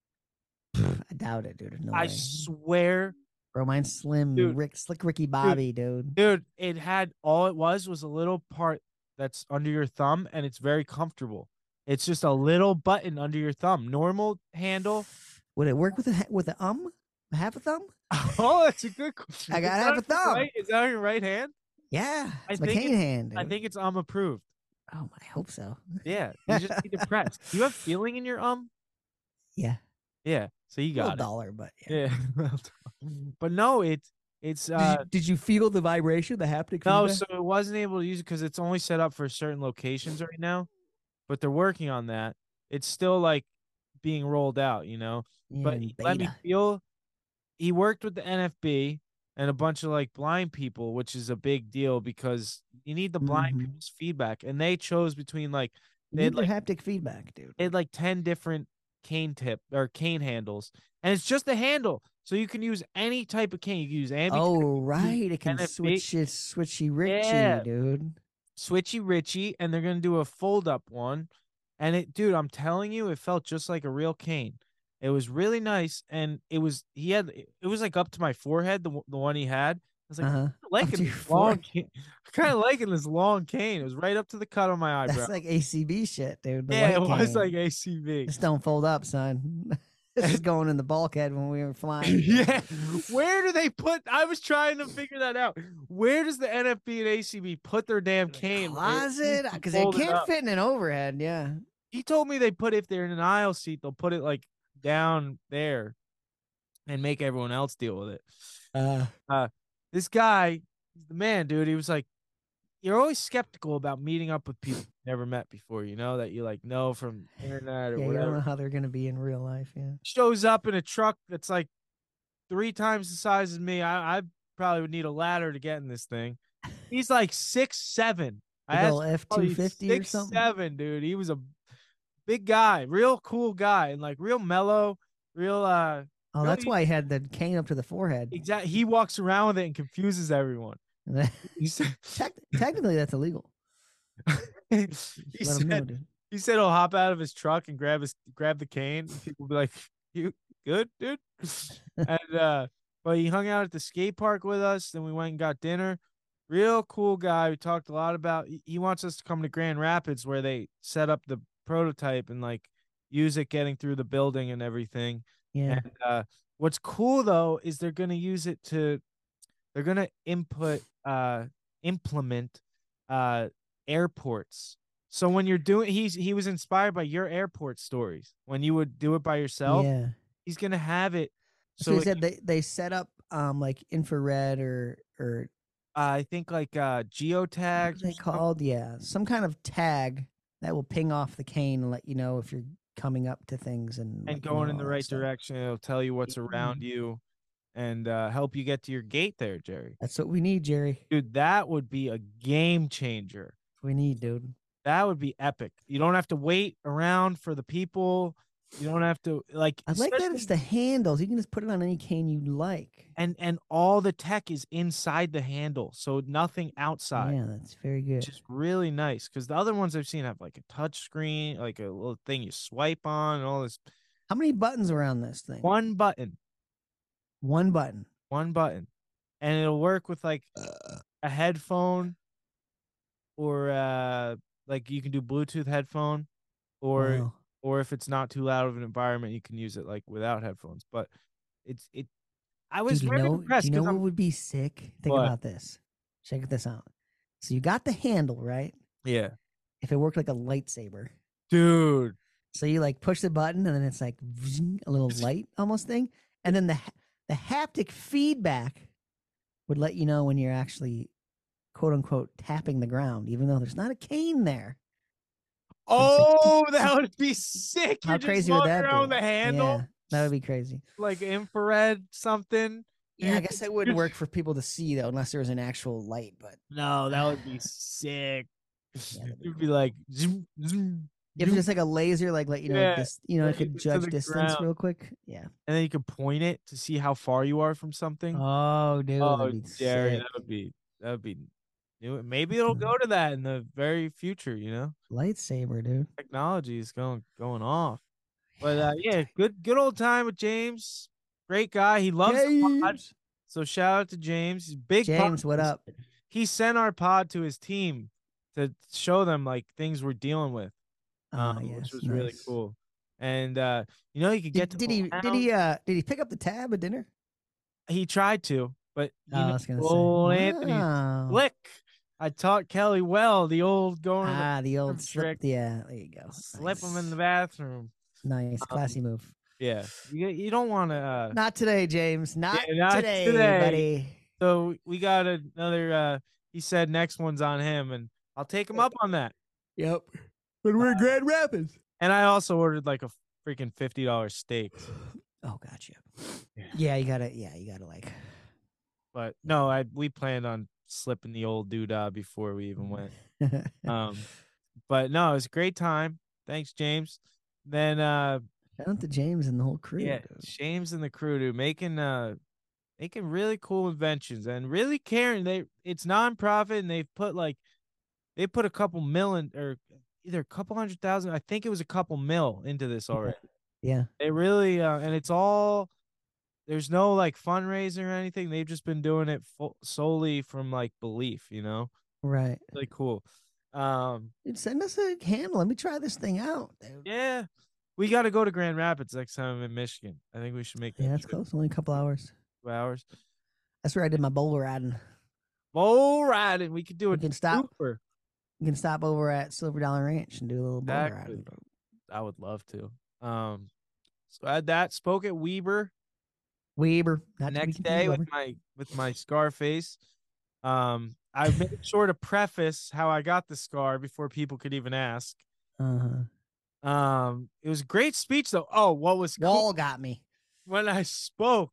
I doubt it, dude. No I way. swear, Bro, mine's slim. Dude. Rick, slick Ricky Bobby, dude. dude, it had all it was was a little part that's under your thumb, and it's very comfortable. It's just a little button under your thumb. Normal handle. Would it work with a ha- with a um? A half a thumb? Oh, that's a good question. I got Is half that a thumb. Right? Is that on your right hand? Yeah. I It's my think cane it's- hand. I dude. think it's um approved. Oh, I hope so. Yeah, you just need to press. Do you have feeling in your um? Yeah. Yeah, so you Little got it. dollar, but yeah. Yeah, but no, it's it's Did, uh you, did you feel the vibration, the haptic? no, feedback? so it wasn't able to use it because it's only set up for certain locations right now, but they're working on that. It's still like being rolled out, you know. Yeah, But in he let me beta. feel. He worked with the N F B and a bunch of like blind people, which is a big deal because you need the blind Mhm. people's feedback, and they chose between like You they need had their like haptic feedback, dude. they had like ten different cane tip or cane handles, and it's just a handle, so you can use any type of cane. You can use ambi, Oh, right. It can N F B. switch it, switchy Richie, Yeah. dude. switchy Richie, and they're gonna do a fold up one. And it, dude, I'm telling you, it felt just like a real cane. It was really nice, and it was he had it was like up to my forehead. The the one he had, I was like, Uh-huh. I'm Up liking to your this long forehead. cane. kind of liking this long cane. It was right up to the cut of my eyebrow. That's like A C B shit, dude. The yeah, it white was cane. like A C V. This don't fold up, son. This is going in the bulkhead when we were flying. Yeah, where do they put? I was trying to figure that out. Where does the N F B and A C B put their damn cane? Closet? Because it Fold it can't up. fit in an overhead, yeah. He told me they put if they're in an aisle seat, they'll put it like down there and make everyone else deal with it. Uh, This guy, he's the man, dude. He was like, you're always skeptical about meeting up with people you've never met before, you know, that you like know from internet or yeah, you don't know whatever. how they're going to be in real life, yeah. Shows up in a truck that's like three times the size as me. I, I probably would need a ladder to get in this thing. He's like six seven. I Big asked ol' F oh, he's two fifty or six something? seven, dude. He was a big guy, real cool guy, and like real mellow, real uh Oh, that's really- why he had the cane up to the forehead. exact. He walks around with it and confuses everyone. He said, Tec- technically, that's illegal. he Let him know, said, dude. he said he'll hop out of his truck and grab his grab the cane. And people will be like, "You good, dude?" and uh, but he hung out at the skate park with us. Then we went and got dinner. Real cool guy. We talked a lot about. He, he wants us to come to Grand Rapids where they set up the prototype and like use it getting through the building and everything. Yeah. And uh, what's cool though is they're gonna use it to, they're gonna input, uh, implement, uh, airports. So when you're doing, he's he was inspired by your airport stories when you would do it by yourself. Yeah. He's gonna have it. So, So he it- said they, they set up um like infrared or or uh, I think like uh, what geotags. are or they something. called? Yeah, some kind of tag that will ping off the cane and let you know if you're coming up to things and and let you going know in the all that right stuff. direction. It'll tell you what's around you, and uh, help you get to your gate there, Jerry. That's what we need, Jerry. Dude, that would be a game changer. We need, dude. That would be epic. You don't have to wait around for the people. You don't have to like. I like that it's especially- the handles. You can just put it on any cane you like. and and all the tech is inside the handle, so nothing outside. Yeah, that's very good. Which is really nice because the other ones I've seen have like a touch screen, like a little thing you swipe on, and all this. How many buttons are on this thing? One button, One button. one button, and it'll work with like a headphone, or uh, like you can do Bluetooth headphone, or Wow. or if it's not too loud of an environment, you can use it like without headphones. But it's it. I was Dude, you very know, do impressed you know because what I'm would be sick? Think What? about this. Check this out. So you got the handle, right? yeah, If it worked like a lightsaber. dude. So you like push the button and then it's like vzing, a little light almost thing. And then the ha- the haptic feedback would let you know when you're actually quote unquote tapping the ground, even though there's not a cane there. Oh, that would be sick. How You're just crazy would walking that around be? with the handle, Yeah, that would be crazy. like infrared something. Yeah, I You- guess that wouldn't work for people to see though, unless there was an actual light. But No, that would be sick. Yeah, that'd be You'd be like, zoom, zoom, if zoom, it's like a laser, like let you know, Yeah, this, you know, it like could to judge the distance ground. real quick. Yeah. and then you can point it to see how far you are from something. Oh, dude, Oh, that'd be Jerry, sick. that would be that would be. you know, Maybe it'll go to that in the very future. You know, Lightsaber, dude. technology is going going off. But uh, yeah, good good old time with James. Great guy. He loves the pod. James. So shout out to James. He's a big James, pod- what up? He sent our pod to his team to show them like things we're dealing with, Ah, um, yes, which was really nice. cool. And uh, you know, you could get Did, to did he? the Did he? Uh, did he pick up the tab at dinner? He tried to, but you Oh, I know, was gonna old say. Anthony's Wow. slick. I taught Kelly well the old going to Ah, the old bathroom slip. trick. Yeah, there you go. the, slip him in Nice. the bathroom. Nice, Um, classy move. Yeah, you you don't want to. Uh, Not today, James. Not, Yeah, not today, today. buddy. so we got another. Uh, he said next one's on him, and I'll take him up on that. Yep. But we're in Grand Rapids. And I also ordered like a freaking fifty dollar steak. Oh, gotcha. Yeah. Yeah, you gotta. Yeah, you gotta like. But no, I we planned on slipping the old doodah before we even went. Um, but no, it was a great time. Thanks, James. Then uh, Shout out to James and the whole crew. yeah, dude. James and the crew, dude, making uh, making really cool inventions and really caring. They it's nonprofit and they've put like they put a couple million or either a couple hundred thousand. I think it was a couple mil into this already. Yeah. They really uh, and it's all. There's no like fundraising or anything. They've just been doing it full, solely from like belief, you know. Right. Really cool. Um, Dude, send us a handle. Let me try this thing out, dude. yeah, we got to go to Grand Rapids next time I'm in Michigan. I think we should make that Yeah, that's trip. close. Only a couple hours. Two hours. That's where I did my bowl riding. Bull riding. We could do We a can stop. Super. You can stop over at Silver Dollar Ranch and do a little bowl Exactly. riding. I would love to. Um, so I had that. Spoke at Weber Weber. the Not to be next confused, day with Weber. my with my Scarface. Um, I made sure to preface how I got the scar before people could even ask. Uh-huh. Um, it was a great speech though. Oh, what was cool Wall got me. when I spoke.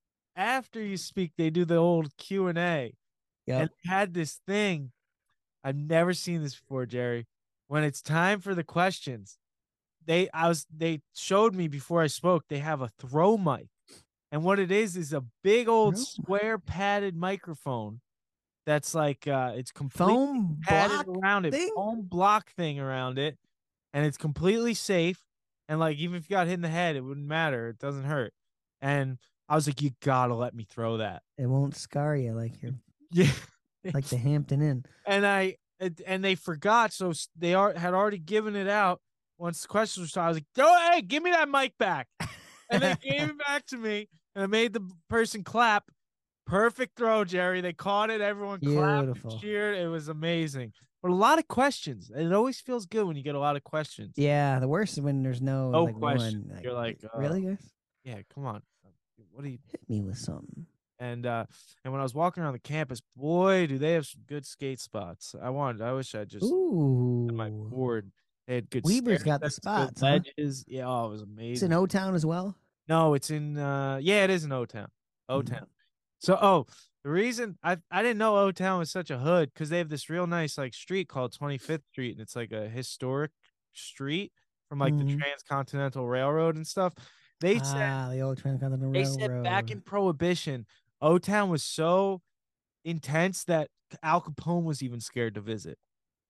After you speak, they do the old Q and A, Yep. and they had this thing. I've never seen this before, Jerry. When it's time for the questions, they I was they showed me before I spoke. They have a throw mic, and what it is is a big old Throw square padded microphone. That's like uh, it's completely Foam padded block around it, thing? foam block thing around it, and it's completely safe. And like even if you got hit in the head, it wouldn't matter. It doesn't hurt. And I was like, you gotta let me throw that. It won't scar you like you're Yeah. like the Hampton Inn. And I and- and they forgot, so s- they are had already given it out. Once the questions were started, I was like, "Go, hey, give me that mic back," and they gave it back to me, and I made the person clap. Perfect throw, Jerry. They caught it. Everyone clapped Beautiful. and cheered. It was amazing. But a lot of questions. And it always feels good when you get a lot of questions. Yeah, the worst is when there's no, No like question. one. You're like, uh, really, guys? Yeah, come on. What do you? Hit me with something. And uh, and when I was walking around the campus, boy, do they have some good skate spots. I wanted. I wish I just Ooh. had my board. They had good. Weber's got the stair steps, good spots, huh? ledges. Yeah, oh, it was It's amazing. in O Town as well. No, it's in. uh Yeah, it is in O Town. O Mhm. Town. So, oh, the reason I I didn't know O Town was such a hood because they have this real nice like street called twenty-fifth Street, and it's like a historic street from like Mhm. the Transcontinental Railroad and stuff. They said Ah, the old Transcontinental they Railroad. said back in Prohibition, O Town was so intense that Al Capone was even scared to visit.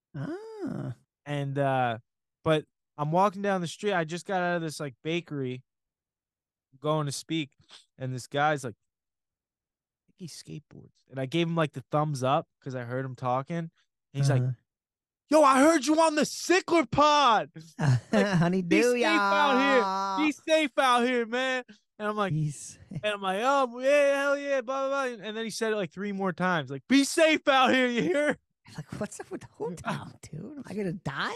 Ah. And uh, but I'm walking down the street. I just got out of this like bakery, going to speak, and this guy's like, I think he skateboards, and I gave him like the thumbs up because I heard him talking. And he's like, "Yo, I heard you on the Sickler Pod. uh-huh. Honey, Be do safe ya? out here. Be safe out here, man." And I'm like, He's and I'm like, "Oh yeah, hell yeah, blah blah blah." And then he said it like three more times, like, "Be safe out here, you hear?" like, what's up with the whole town, dude? Am I gonna die?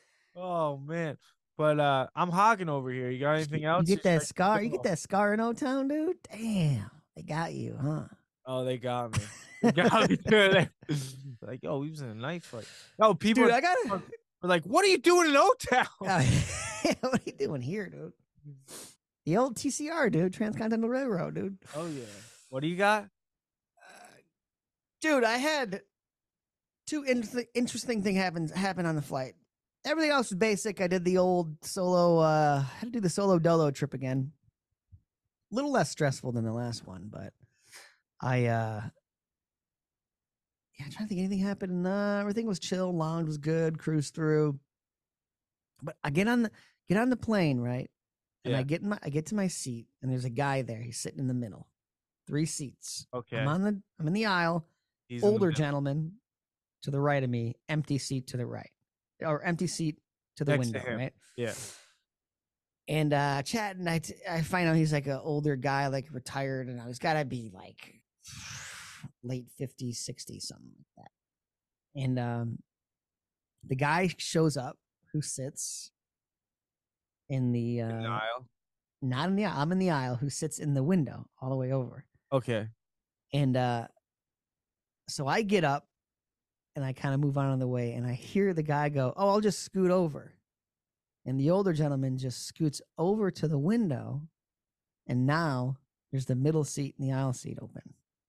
Oh man. But uh I'm hogging over here. You got anything else? You get that Just like- scar. You get that scar in O Town, dude. Damn, they got you, huh? Oh, they got me. They got me. Dude. They- like, yo, we was in a knife fight. Oh, people. Dude, are- I gotta. We're like, what are you doing in O-Town? Uh, what are you doing here, dude? The old T C R, dude. Transcontinental Railroad, dude. Oh, yeah. What do you got? Dude, I had two in- interesting things happen happen on the flight. Everything else was basic. I did the old solo. Uh, I had to do the solo dolo trip again. A little less stressful than the last one, but I. uh Yeah, I'm trying to think. Anything happened? Uh, everything was chill. Lounge was good. Cruise through. But I get on the get on the plane, right? And Yeah. I get in my I get to my seat, and there's a guy there. He's sitting in the middle. Three seats. Okay. I'm on the I'm in the aisle. He's in the Older middle. gentleman to the right of me, empty seat to the right. Or empty seat to the Next to window, him. right? Yeah. And uh chatting, I, t- I find out he's like an older guy, like retired, and I was gotta be like late fifties, sixties, something like that. And um the guy shows up who sits in the uh In the aisle. not in the aisle, I'm in the aisle, who sits in the window all the way over. Okay. And uh so I get up and I kind of move on on the way, and I hear the guy go, "Oh, I'll just scoot over." And the older gentleman just scoots over to the window, and now there's the middle seat and the aisle seat open.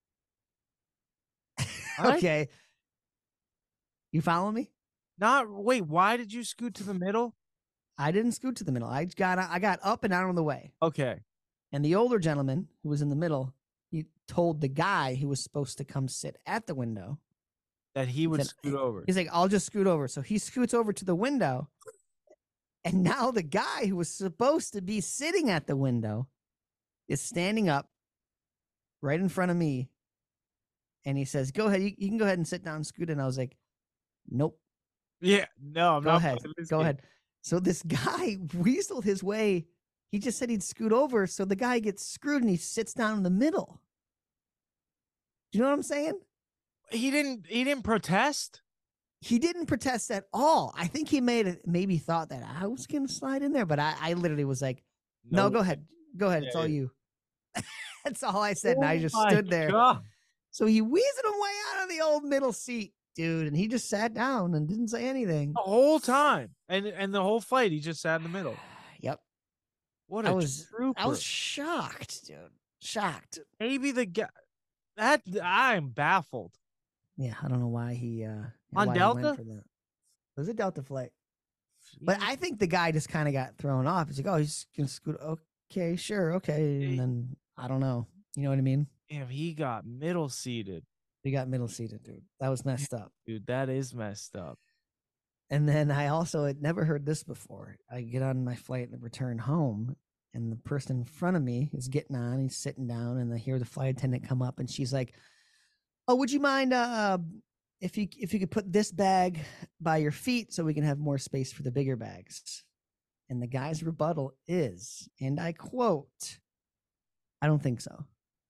What? Okay. You follow me? Not wait, why did you scoot to the middle? I didn't scoot to the middle. I got I got up and out on the way. Okay. And the older gentleman who was in the middle, he told the guy who was supposed to come sit at the window, That he would said, scoot over. he's like, "I'll just scoot over." So he scoots over to the window. And now the guy who was supposed to be sitting at the window is standing up right in front of me. And he says, "Go ahead. You, you can go ahead and sit down and scoot." And I was like, "Nope. Yeah. No, I'm Go not ahead. playing this Go game. ahead." So this guy weaseled his way. He just said he'd scoot over. So the guy gets screwed and he sits down in the middle. Do you know what I'm saying? He didn't he didn't protest? He didn't protest at all. I think he made it, maybe thought that I was going to slide in there, but I, I literally was like, no, go ahead. Go ahead. It's Yeah, all yeah. you. That's all I said. And I Oh just my stood there. God. So he weaseled him way out of the old middle seat, dude. And he just sat down and didn't say anything. The whole time. And and the whole flight, he just sat in the middle. Yep. What I a was, trooper. I was shocked, dude. Shocked. Maybe the guy that I'm baffled. Yeah. I don't know why he, uh, On why he Delta? went for that. It was a Delta flight. But Jesus. I think the guy just kind of got thrown off. He's like, "Oh, he's going to scoot. Okay, sure. Okay." And then I don't know. You know what I mean? Damn, he got middle seated. He got middle seated, dude. That was messed up. Dude, that is messed up. And then I also had never heard this before. I get on my flight and return home, and the person in front of me is getting on. He's sitting down, and I hear the flight attendant come up, and she's like, "Oh, would you mind uh, if you if you could put this bag by your feet so we can have more space for the bigger bags?" And the guy's rebuttal is, and I quote, "I don't think so."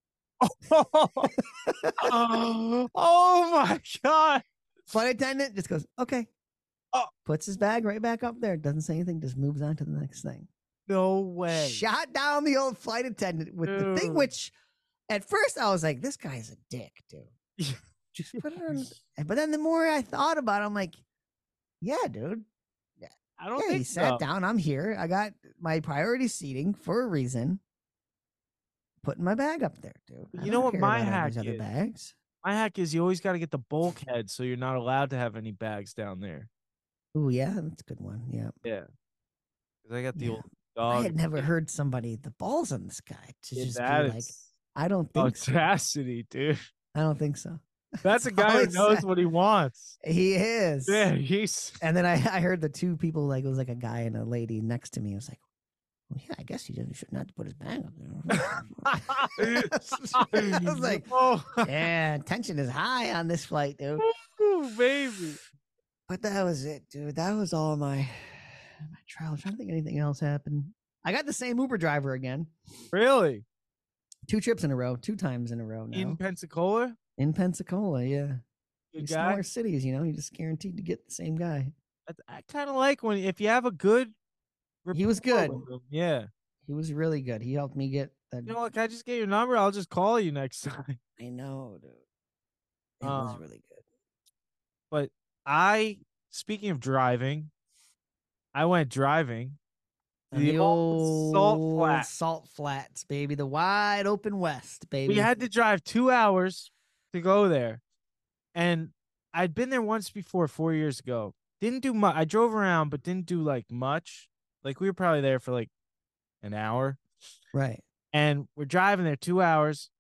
oh, oh my God. Flight attendant just goes, "Okay." Oh. Puts his bag right back up there. Doesn't say anything. Just moves on to the next thing. No way. Shot down the old flight attendant with the thing, Dude. which at first I was like, "This guy's a dick, dude." Just put it on. But then the more I thought about it, I'm like, "Yeah, dude. I don't Yeah, think he sat so. down. I'm here. I got my priority seating for a reason. Putting my bag up there, dude. I You don't know what care my about all hack these other is? bags. My hack is you always got to get the bulkhead so you're not allowed to have any bags down there. Oh yeah, that's a good one. Yeah. Yeah. 'Cause I got the Yeah. old I dog. had never heard somebody the balls on this guy to Yeah, just be that like, is "I don't think so. audacity, dude. I don't think so." That's a all guy I who knows said. what he wants. He is. Yeah, he's And then I, I heard the two people, like it was like a guy and a lady next to me. I was like, "Well, yeah, I guess he didn't should not put his bag up there." I was like, oh, "Yeah, tension is high on this flight, dude." baby. But that was it, dude. That was all my my trial. I'm trying to think anything else happened. I got the same Uber driver again. Really? Two trips in a row, two times in a row now. In Pensacola? In Pensacola, yeah. Good These guy. smaller cities, you know, you're just guaranteed to get the same guy. I, I kind of like when if you have a good. He was rapport good. with him, Yeah. He was really good. He helped me get that. You know what? Can I just get your number? I'll just call you next time. I know, dude. It was Um, really good. But I speaking of driving, I went driving. On The the old salt old flat. salt flats, baby. The wide open west, baby. We had to drive two hours to go there. And I'd been there once before, four years ago. Didn't do much. I drove around, but didn't do like much. Like we were probably there for like an hour. Right. And we're driving there two hours.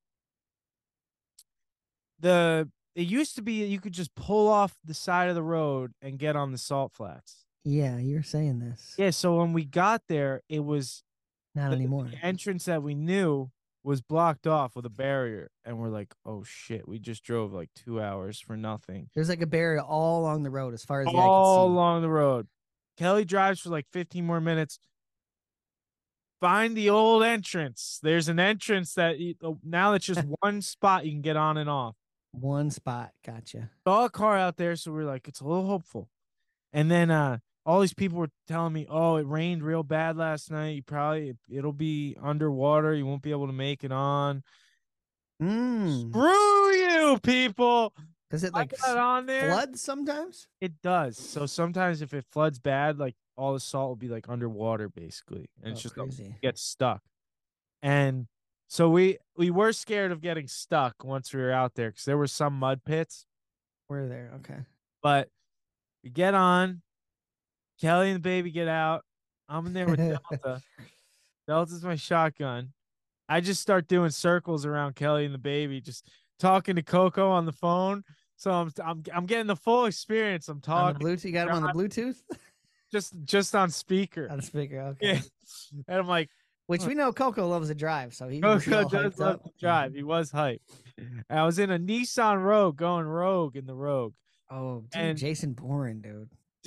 The it used to be you could just pull off the side of the road and get on the salt flats. Yeah, you're saying this. Yeah, so when we got there, it was Not the, anymore. the entrance that we knew was blocked off with a barrier, and we're like, "Oh shit, we just drove like two hours for nothing." There's like a barrier all along the road as far as the eye All can see. along the road. Kelly drives for like fifteen more minutes. Find the old entrance. There's an entrance that you, now it's just one spot you can get on and off. One spot. Gotcha. Saw a car out there, so we're like, it's a little hopeful. And then uh all these people were telling me, oh, it rained real bad last night. You probably it'll be underwater. You won't be able to make it on. Mm. Screw you, people. Does it I like got on there. flood sometimes? It does. So sometimes if it floods bad, like all the salt will be like underwater basically. And it's Oh, just crazy. get stuck. And so we we were scared of getting stuck once we were out there because there were some mud pits. We're there. Okay. But we get on. Kelly and the baby get out. I'm in there with Delta. Delta's my shotgun. I just start doing circles around Kelly and the baby, just talking to Coco on the phone. So I'm I'm I'm getting the full experience. I'm On talking the Bluetooth, you got him on the Bluetooth? just just on speaker. On speaker. Okay. Yeah. And I'm like, Which we know Coco loves to drive, so he was Coco all does hyped love up. to drive. He was hyped. And I was in a Nissan Rogue going rogue in the Rogue. Oh, dude, And- Jason Bourne, dude.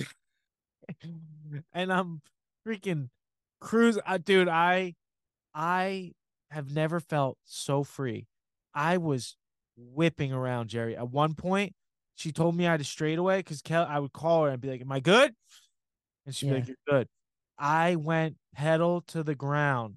And I'm freaking cruise uh, dude, I I have never felt so free. I was whipping around Jerry. At one point, she told me I had a straightaway because Kel- I would call her and be like, am I good? And she'd Yeah. be like, you're good. I went pedal to the ground.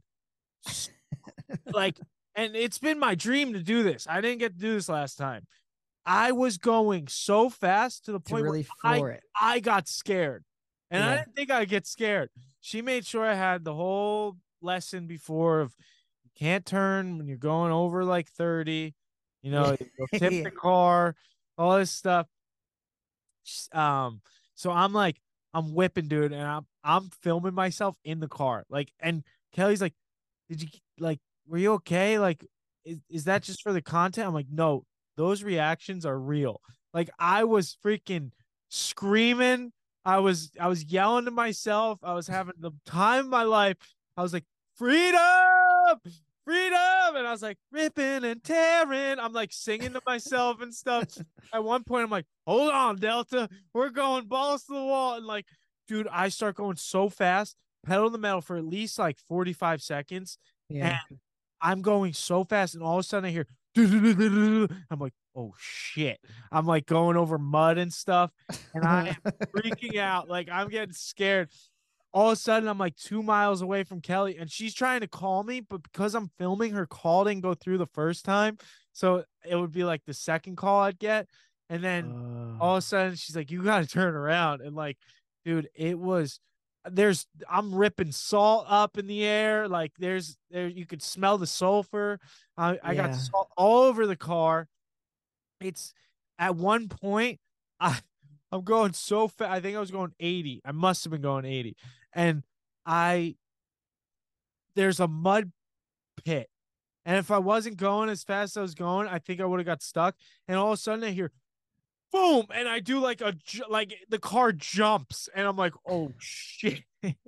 Like, and it's been my dream to do this. I didn't get to do this last time. I was going so fast to the To point really where I floor it. I got scared. And I Yeah. didn't think I'd get scared. She made sure I had the whole lesson before of you can't turn when you're going over like thirty. You know, you'll tip Yeah. the car, all this stuff. S- Um, so I'm like, I'm whipping, dude, and I'm I'm filming myself in the car. Like, and Kelly's like, did you like were you okay? Like, is, is that just for the content? I'm like, no, those reactions are real. Like I was freaking screaming. I was I was yelling to myself. I was having the time of my life. I was like, freedom, freedom. And I was like, ripping and tearing. I'm like singing to myself and stuff. At one point, I'm like, hold on, Delta. We're going balls to the wall. And like, dude, I start going so fast, pedal to the metal for at least like forty-five seconds. Yeah. And I'm going so fast. And all of a sudden I hear, I'm like, oh shit. I'm like going over mud and stuff. And I am freaking out. Like I'm getting scared. All of a sudden, I'm like two miles away from Kelly, and she's trying to call me, but because I'm filming, her call didn't go through the first time. So it would be like the second call I'd get. And then Uh, all of a sudden, she's like, you got to turn around. And like, dude, it was, there's, I'm ripping salt up in the air. Like, there's, there, you could smell the sulfur. I, I got Yeah. salt all over the car. It's at one point, I, I'm going so fast. I think I was going eighty. I must have been going eighty. And I, there's a mud pit. And if I wasn't going as fast as I was going, I think I would have got stuck. And all of a sudden I hear, boom. And I do like a, ju- like the car jumps. And I'm like, oh shit.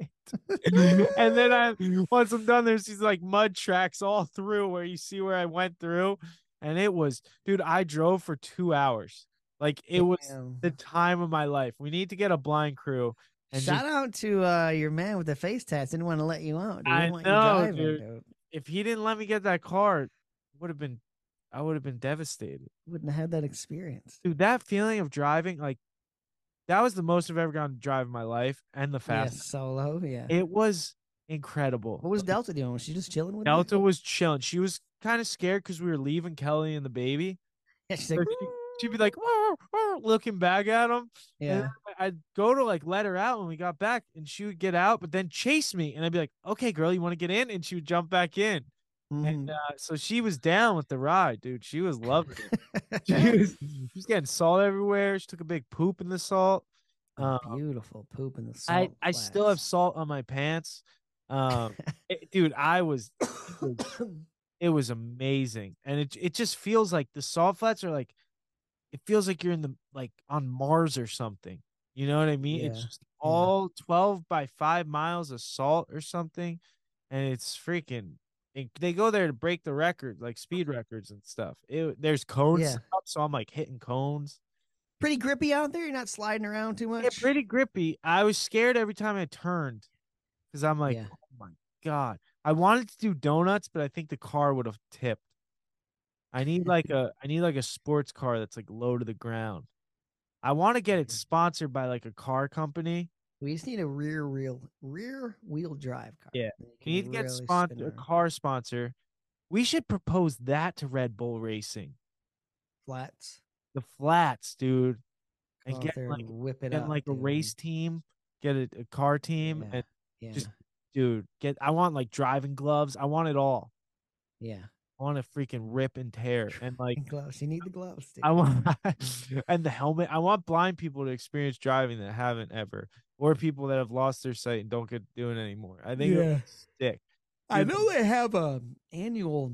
And then I, once I'm done, there's these like mud tracks all through where you see where I went through. And it was, dude, I drove for two hours. Like it was damn. the time of my life. We need to get a blind crew. And Shout just, out to uh, your man with the face tats. Didn't want to let you out. Dude. I Didn't want know, you driving, dude. dude. if he didn't let me get that car, would have been, I would have been devastated. Wouldn't have had that experience. Dude, that feeling of driving, like that was the most I've ever gone to drive in my life, and the Yeah, fastest. solo. Yeah. It was incredible. What was Delta doing? Was she just chilling with Delta you? was chilling. She was kind of scared because we were leaving Kelly and the baby. Yeah, she's So like, she, she'd be like, "Oh, oh," looking back at him. And Yeah. then I'd go to like let her out when we got back, and she would get out, but then chase me, and I'd be like, "Okay, girl, you want to get in?" And she would jump back in. And Mhm. uh, so she was down with the ride, dude. She was loving it. She was, she was getting salt everywhere. She took a big poop in the salt. A Um, beautiful poop in the I salt I still have flats. salt on my pants. Um, it- dude, I was it was it was amazing, and it it just feels like the salt flats are like it feels like you're in the like on Mars or something. You know what I mean? It's Yeah. just Yeah. all twelve by five miles of salt or something, and it's freaking. And they go there to break the record, like speed records and stuff. It, there's cones Yeah. set up, so I'm like hitting cones. Pretty grippy out there. You're not sliding around too Yeah, much. pretty grippy. I was scared every time I turned because I'm like, Yeah. oh my God. I wanted to do donuts, but I think the car would have tipped. I need like a I need like a sports car that's like low to the ground. I want to get it sponsored by like a car company. We just need a rear wheel rear wheel drive car. Yeah. that you We can need to get really sponsor spin a around. car sponsor. We should propose that to Red Bull Racing. Flats. The flats, dude. Go And out get there like and whip it get up. like a dude. race team, get a, a car team, Yeah. and Yeah. just dude, get I want like driving gloves. I want it all. Yeah. I want to freaking rip and tear. And like And gloves. You need the gloves, dude. I want and the helmet. I want blind people to experience driving that haven't ever, or people that have lost their sight and don't get to do it anymore. I think Yeah. it's sick. I Dude, know they have a annual.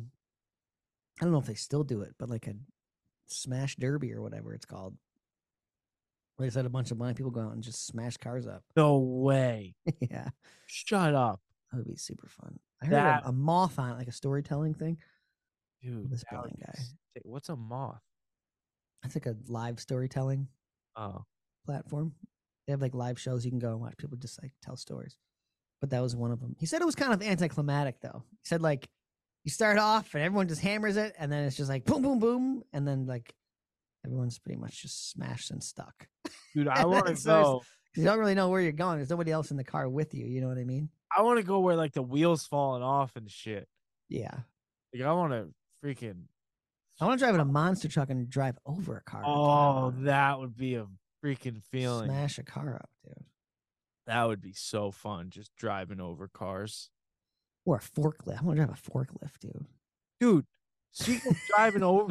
I don't know if they still do it, but like a smash derby or whatever it's called. Where they said a bunch of blind people go out and just smash cars up. no way. Yeah, Shut up, that would be super fun. I heard That- a, a moth on it, like a storytelling thing. dude. This that would blind be guy. sick. What's a moth? It's like a live storytelling Oh, platform. They have like live shows you can go and watch people just like tell stories. But that was one of them. He said it was kind of anticlimactic though. He said like you start off and everyone just hammers it, and then it's just like boom, boom, boom, and then like everyone's pretty much just smashed and stuck. dude, I want to So there's- go. 'Cause you don't really know where you're going. There's nobody else in the car with you. You know what I mean? I want to go where like the wheels falling off and shit. Yeah. Like I want to freaking. I want to drive in a monster truck and drive over a car. Oh, that would be a freaking feeling. Smash a car up, dude. That would be so fun, just driving over cars. Or a forklift. I want to drive a forklift, dude. Dude, speaking of driving over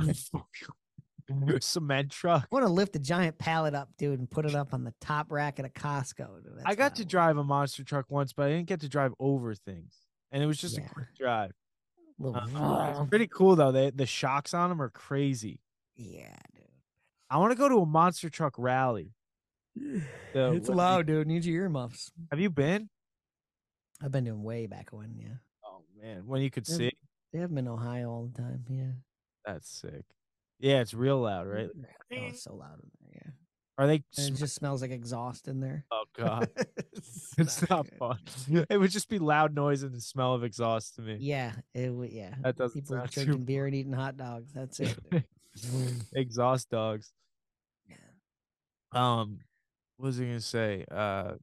a cement truck, I want to lift a giant pallet up, dude, and put it up on the top rack at a Costco. Dude. That's I got what to want. drive a monster truck once, but I didn't get to drive over things. And it was just Yeah. a quick drive. Little Uh, it's pretty cool though. They the shocks on them are crazy. yeah, dude. I want to go to a monster truck rally. The- It's what- loud, dude. Need your earmuffs. Have you been? I've been doing way back when, yeah. Oh man, when you could They've- see, They have them in Ohio all the time, yeah. that's sick. Yeah, it's real loud, right? Oh, it's so loud in there, yeah. Are they? And sm- it just smells like exhaust in there. Oh god, it's it's not good. fun. It would just be loud noise and the smell of exhaust to me. Yeah, it would. Yeah, That doesn't people sound too drinking beer and eating hot dogs. That's it. dude. Exhaust dogs. Yeah. Um, what was I gonna say? Uh, I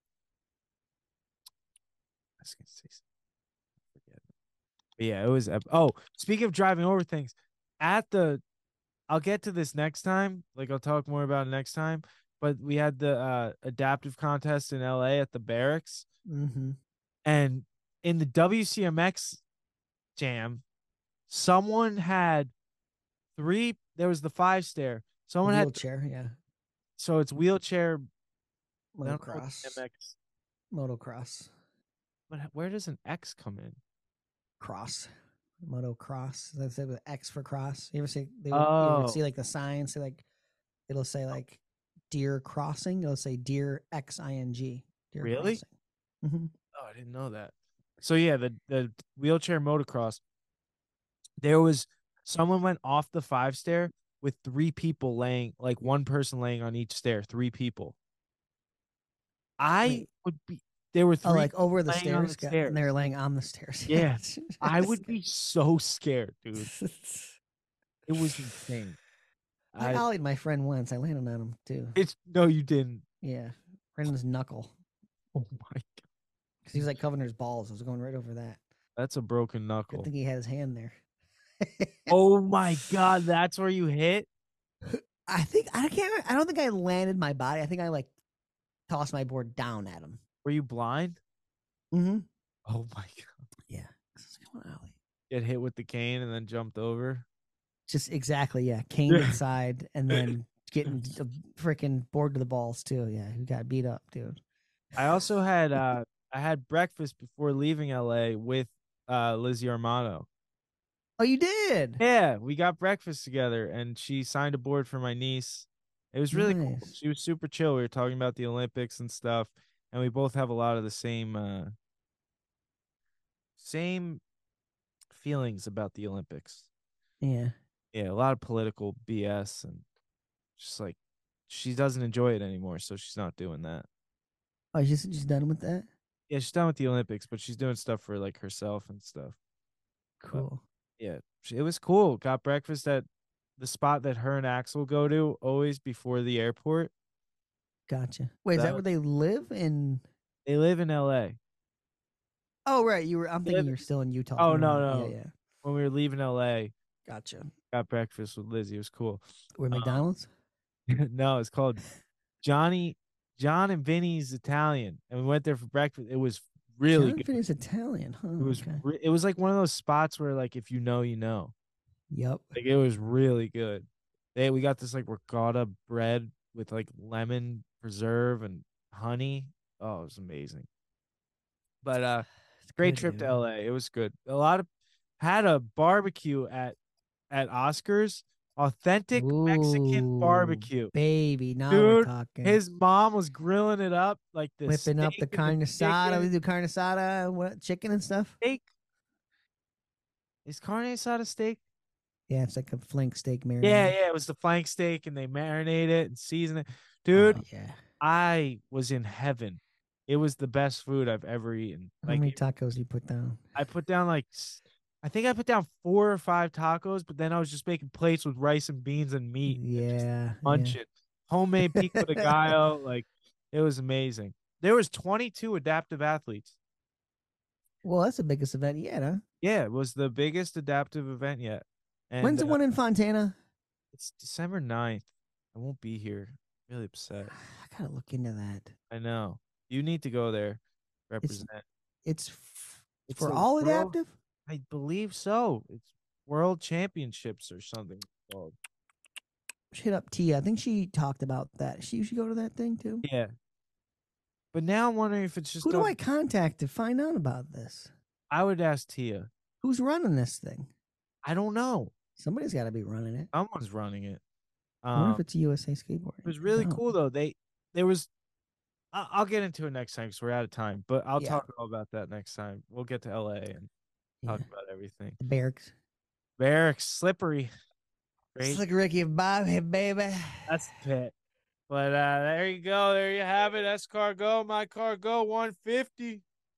was gonna say something. I forget. But yeah, it was. ep- Oh, speaking of driving over things, at the, I'll get to this next time. Like I'll talk more about it next time. But we had the uh, adaptive contest in L A at the barracks, Mm-hmm. and in the W C M X jam, someone had three. There was the five stair. Someone had Wheelchair, yeah. so it's wheelchair. I don't know what Motocross. M X. Motocross. But h- where does an X come in? Cross. Motocross. That's it with X for cross. You ever see they would, you Oh. ever see like the sign say like it'll say like deer crossing. It'll say deer X I N G. Deer Really? Mm-hmm. Oh, I didn't know that. So yeah, the the wheelchair motocross. There was someone went off the five stair with three people laying, like one person laying on each stair, three people. I Wait. would be. There were three. Oh, like over the laying on the stairs, got- stairs. and they were laying on the stairs. Yeah, I would be so scared, dude. I It was insane. I I, ollied my friend once. I landed on him too. it's no, you didn't. Yeah, right on his knuckle Oh my god, because he was like covering his balls. I was going right over that. that's a broken Good knuckle. thing he had his hand there. Oh my god, that's where you hit. I think I can't. I don't think I landed my body. I think I like tossed my board down at him. Were you blind? Mm-hmm. Oh my god! Yeah. Come on, Ollie. Get hit with the cane and then jumped over. Just exactly, yeah. Caned inside and then getting the freaking board to the balls too. Yeah, who got beat up, dude. I also had uh I had breakfast before leaving L A with uh Lizzie Armato. Oh, you did? Yeah, we got breakfast together and she signed a board for my niece. It was really cool. Nice. She was super chill. We were talking about the Olympics and stuff, and we both have a lot of the same uh same feelings about the Olympics. Yeah. Yeah, a lot of political B S and just like she doesn't enjoy it anymore, so she's not doing that. Oh, she's just done with that? Yeah, she's done with the Olympics, but she's doing stuff for like herself and stuff. Cool. But, yeah, it was cool. Got breakfast at the spot that her and Axel go to always before the airport. Gotcha. Wait, is that That- where they live in? They live in L A. Oh, right. You were. I'm thinking live- you're still in Utah. Oh, Never no, mind. no. Yeah, yeah. When we were leaving L A, Gotcha. got breakfast with Lizzie. It was cool. We're Um, McDonald's. No, it's called Johnny, John and Vinny's Italian, and we went there for breakfast. It was really John good. Finney's Italian, huh? It was okay. re- it was like one of those spots where like if you know, you know. Yep. Like it was really good. They we got this like ricotta bread with like lemon preserve and honey. Oh, it was amazing. But uh It's great good, trip dude. to L A. It was good. A lot of had a barbecue at at Oscars. Authentic Mexican Ooh, barbecue. baby. Now we're Dude, talking. His mom was grilling it up like the whipping up the steak carne and the asada. We chicken. do carne asada, what chicken and stuff. Steak. Is carne asada steak? Yeah, it's like a flank steak marinade. Yeah, yeah. It was the flank steak, and they marinate it and season it. Dude, Oh, yeah. I was in heaven. It was the best food I've ever eaten. How Like many tacos you put down? I put down like s- I think I put down four or five tacos, but then I was just making plates with rice and beans and meat. and just Yeah. munch yeah. it. Homemade pico de gallo. Like it was amazing. There was twenty-two adaptive athletes. Well, that's the biggest event yet, huh? Yeah, it was the biggest adaptive event yet. And When's the uh, one in Fontana? It's December ninth. I won't be here. Really upset. I gotta look into that. I know. You need to go there. Represent. It's f- It's for a all world- adaptive. I believe so. It's World Championships or something called. Hit up Tia. I think she talked about that. She should go to that thing too. Yeah. But now I'm wondering if it's just Who do a- I contact to find out about this? I would ask Tia. Who's running this thing? I don't know. Somebody's got to be running it. Someone's running it. I wonder Um, if it's a U S A Skateboarding. it was really I don't cool though. They there was I- I'll get into it next time because we're out of time. But I'll Yeah. talk all about that next time. We'll get to L A and know. talk Yeah. about everything. The barracks. Barracks, slippery. Great. Slick Ricky and Bobby, baby. That's the pit. But uh there you go. There you have it. S Cargo, my cargo, one fifty.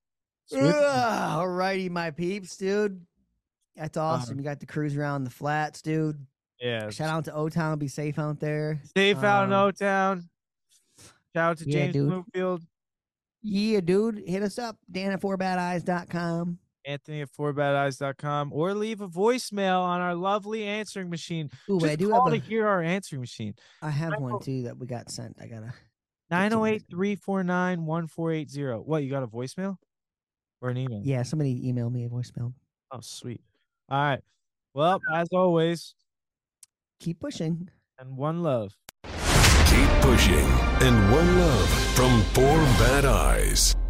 Ugh, alrighty, my peeps, dude. That's Uh-huh. awesome. You got the cruise around the flats, dude. Yeah. Shout out to O Town. Be safe out there. Safe out in Um, O Town. Shout out to yeah, James dude. Bloomfield, Yeah, dude. Hit us up. Dan at four bad eyes dot com. Anthony at four bad eyes dot com, or leave a voicemail on our lovely answering machine. Ooh, Just I do call have to a, hear our answering machine. I have I one know. too that we got sent. I gotta. nine oh eight, three four nine, one four eight zero. What, you got a voicemail? Or an email? Yeah, somebody emailed me a voicemail. Oh, sweet. All right. Well, as always, Keep pushing. and one love. Keep pushing, and one love from Four Bad Eyes.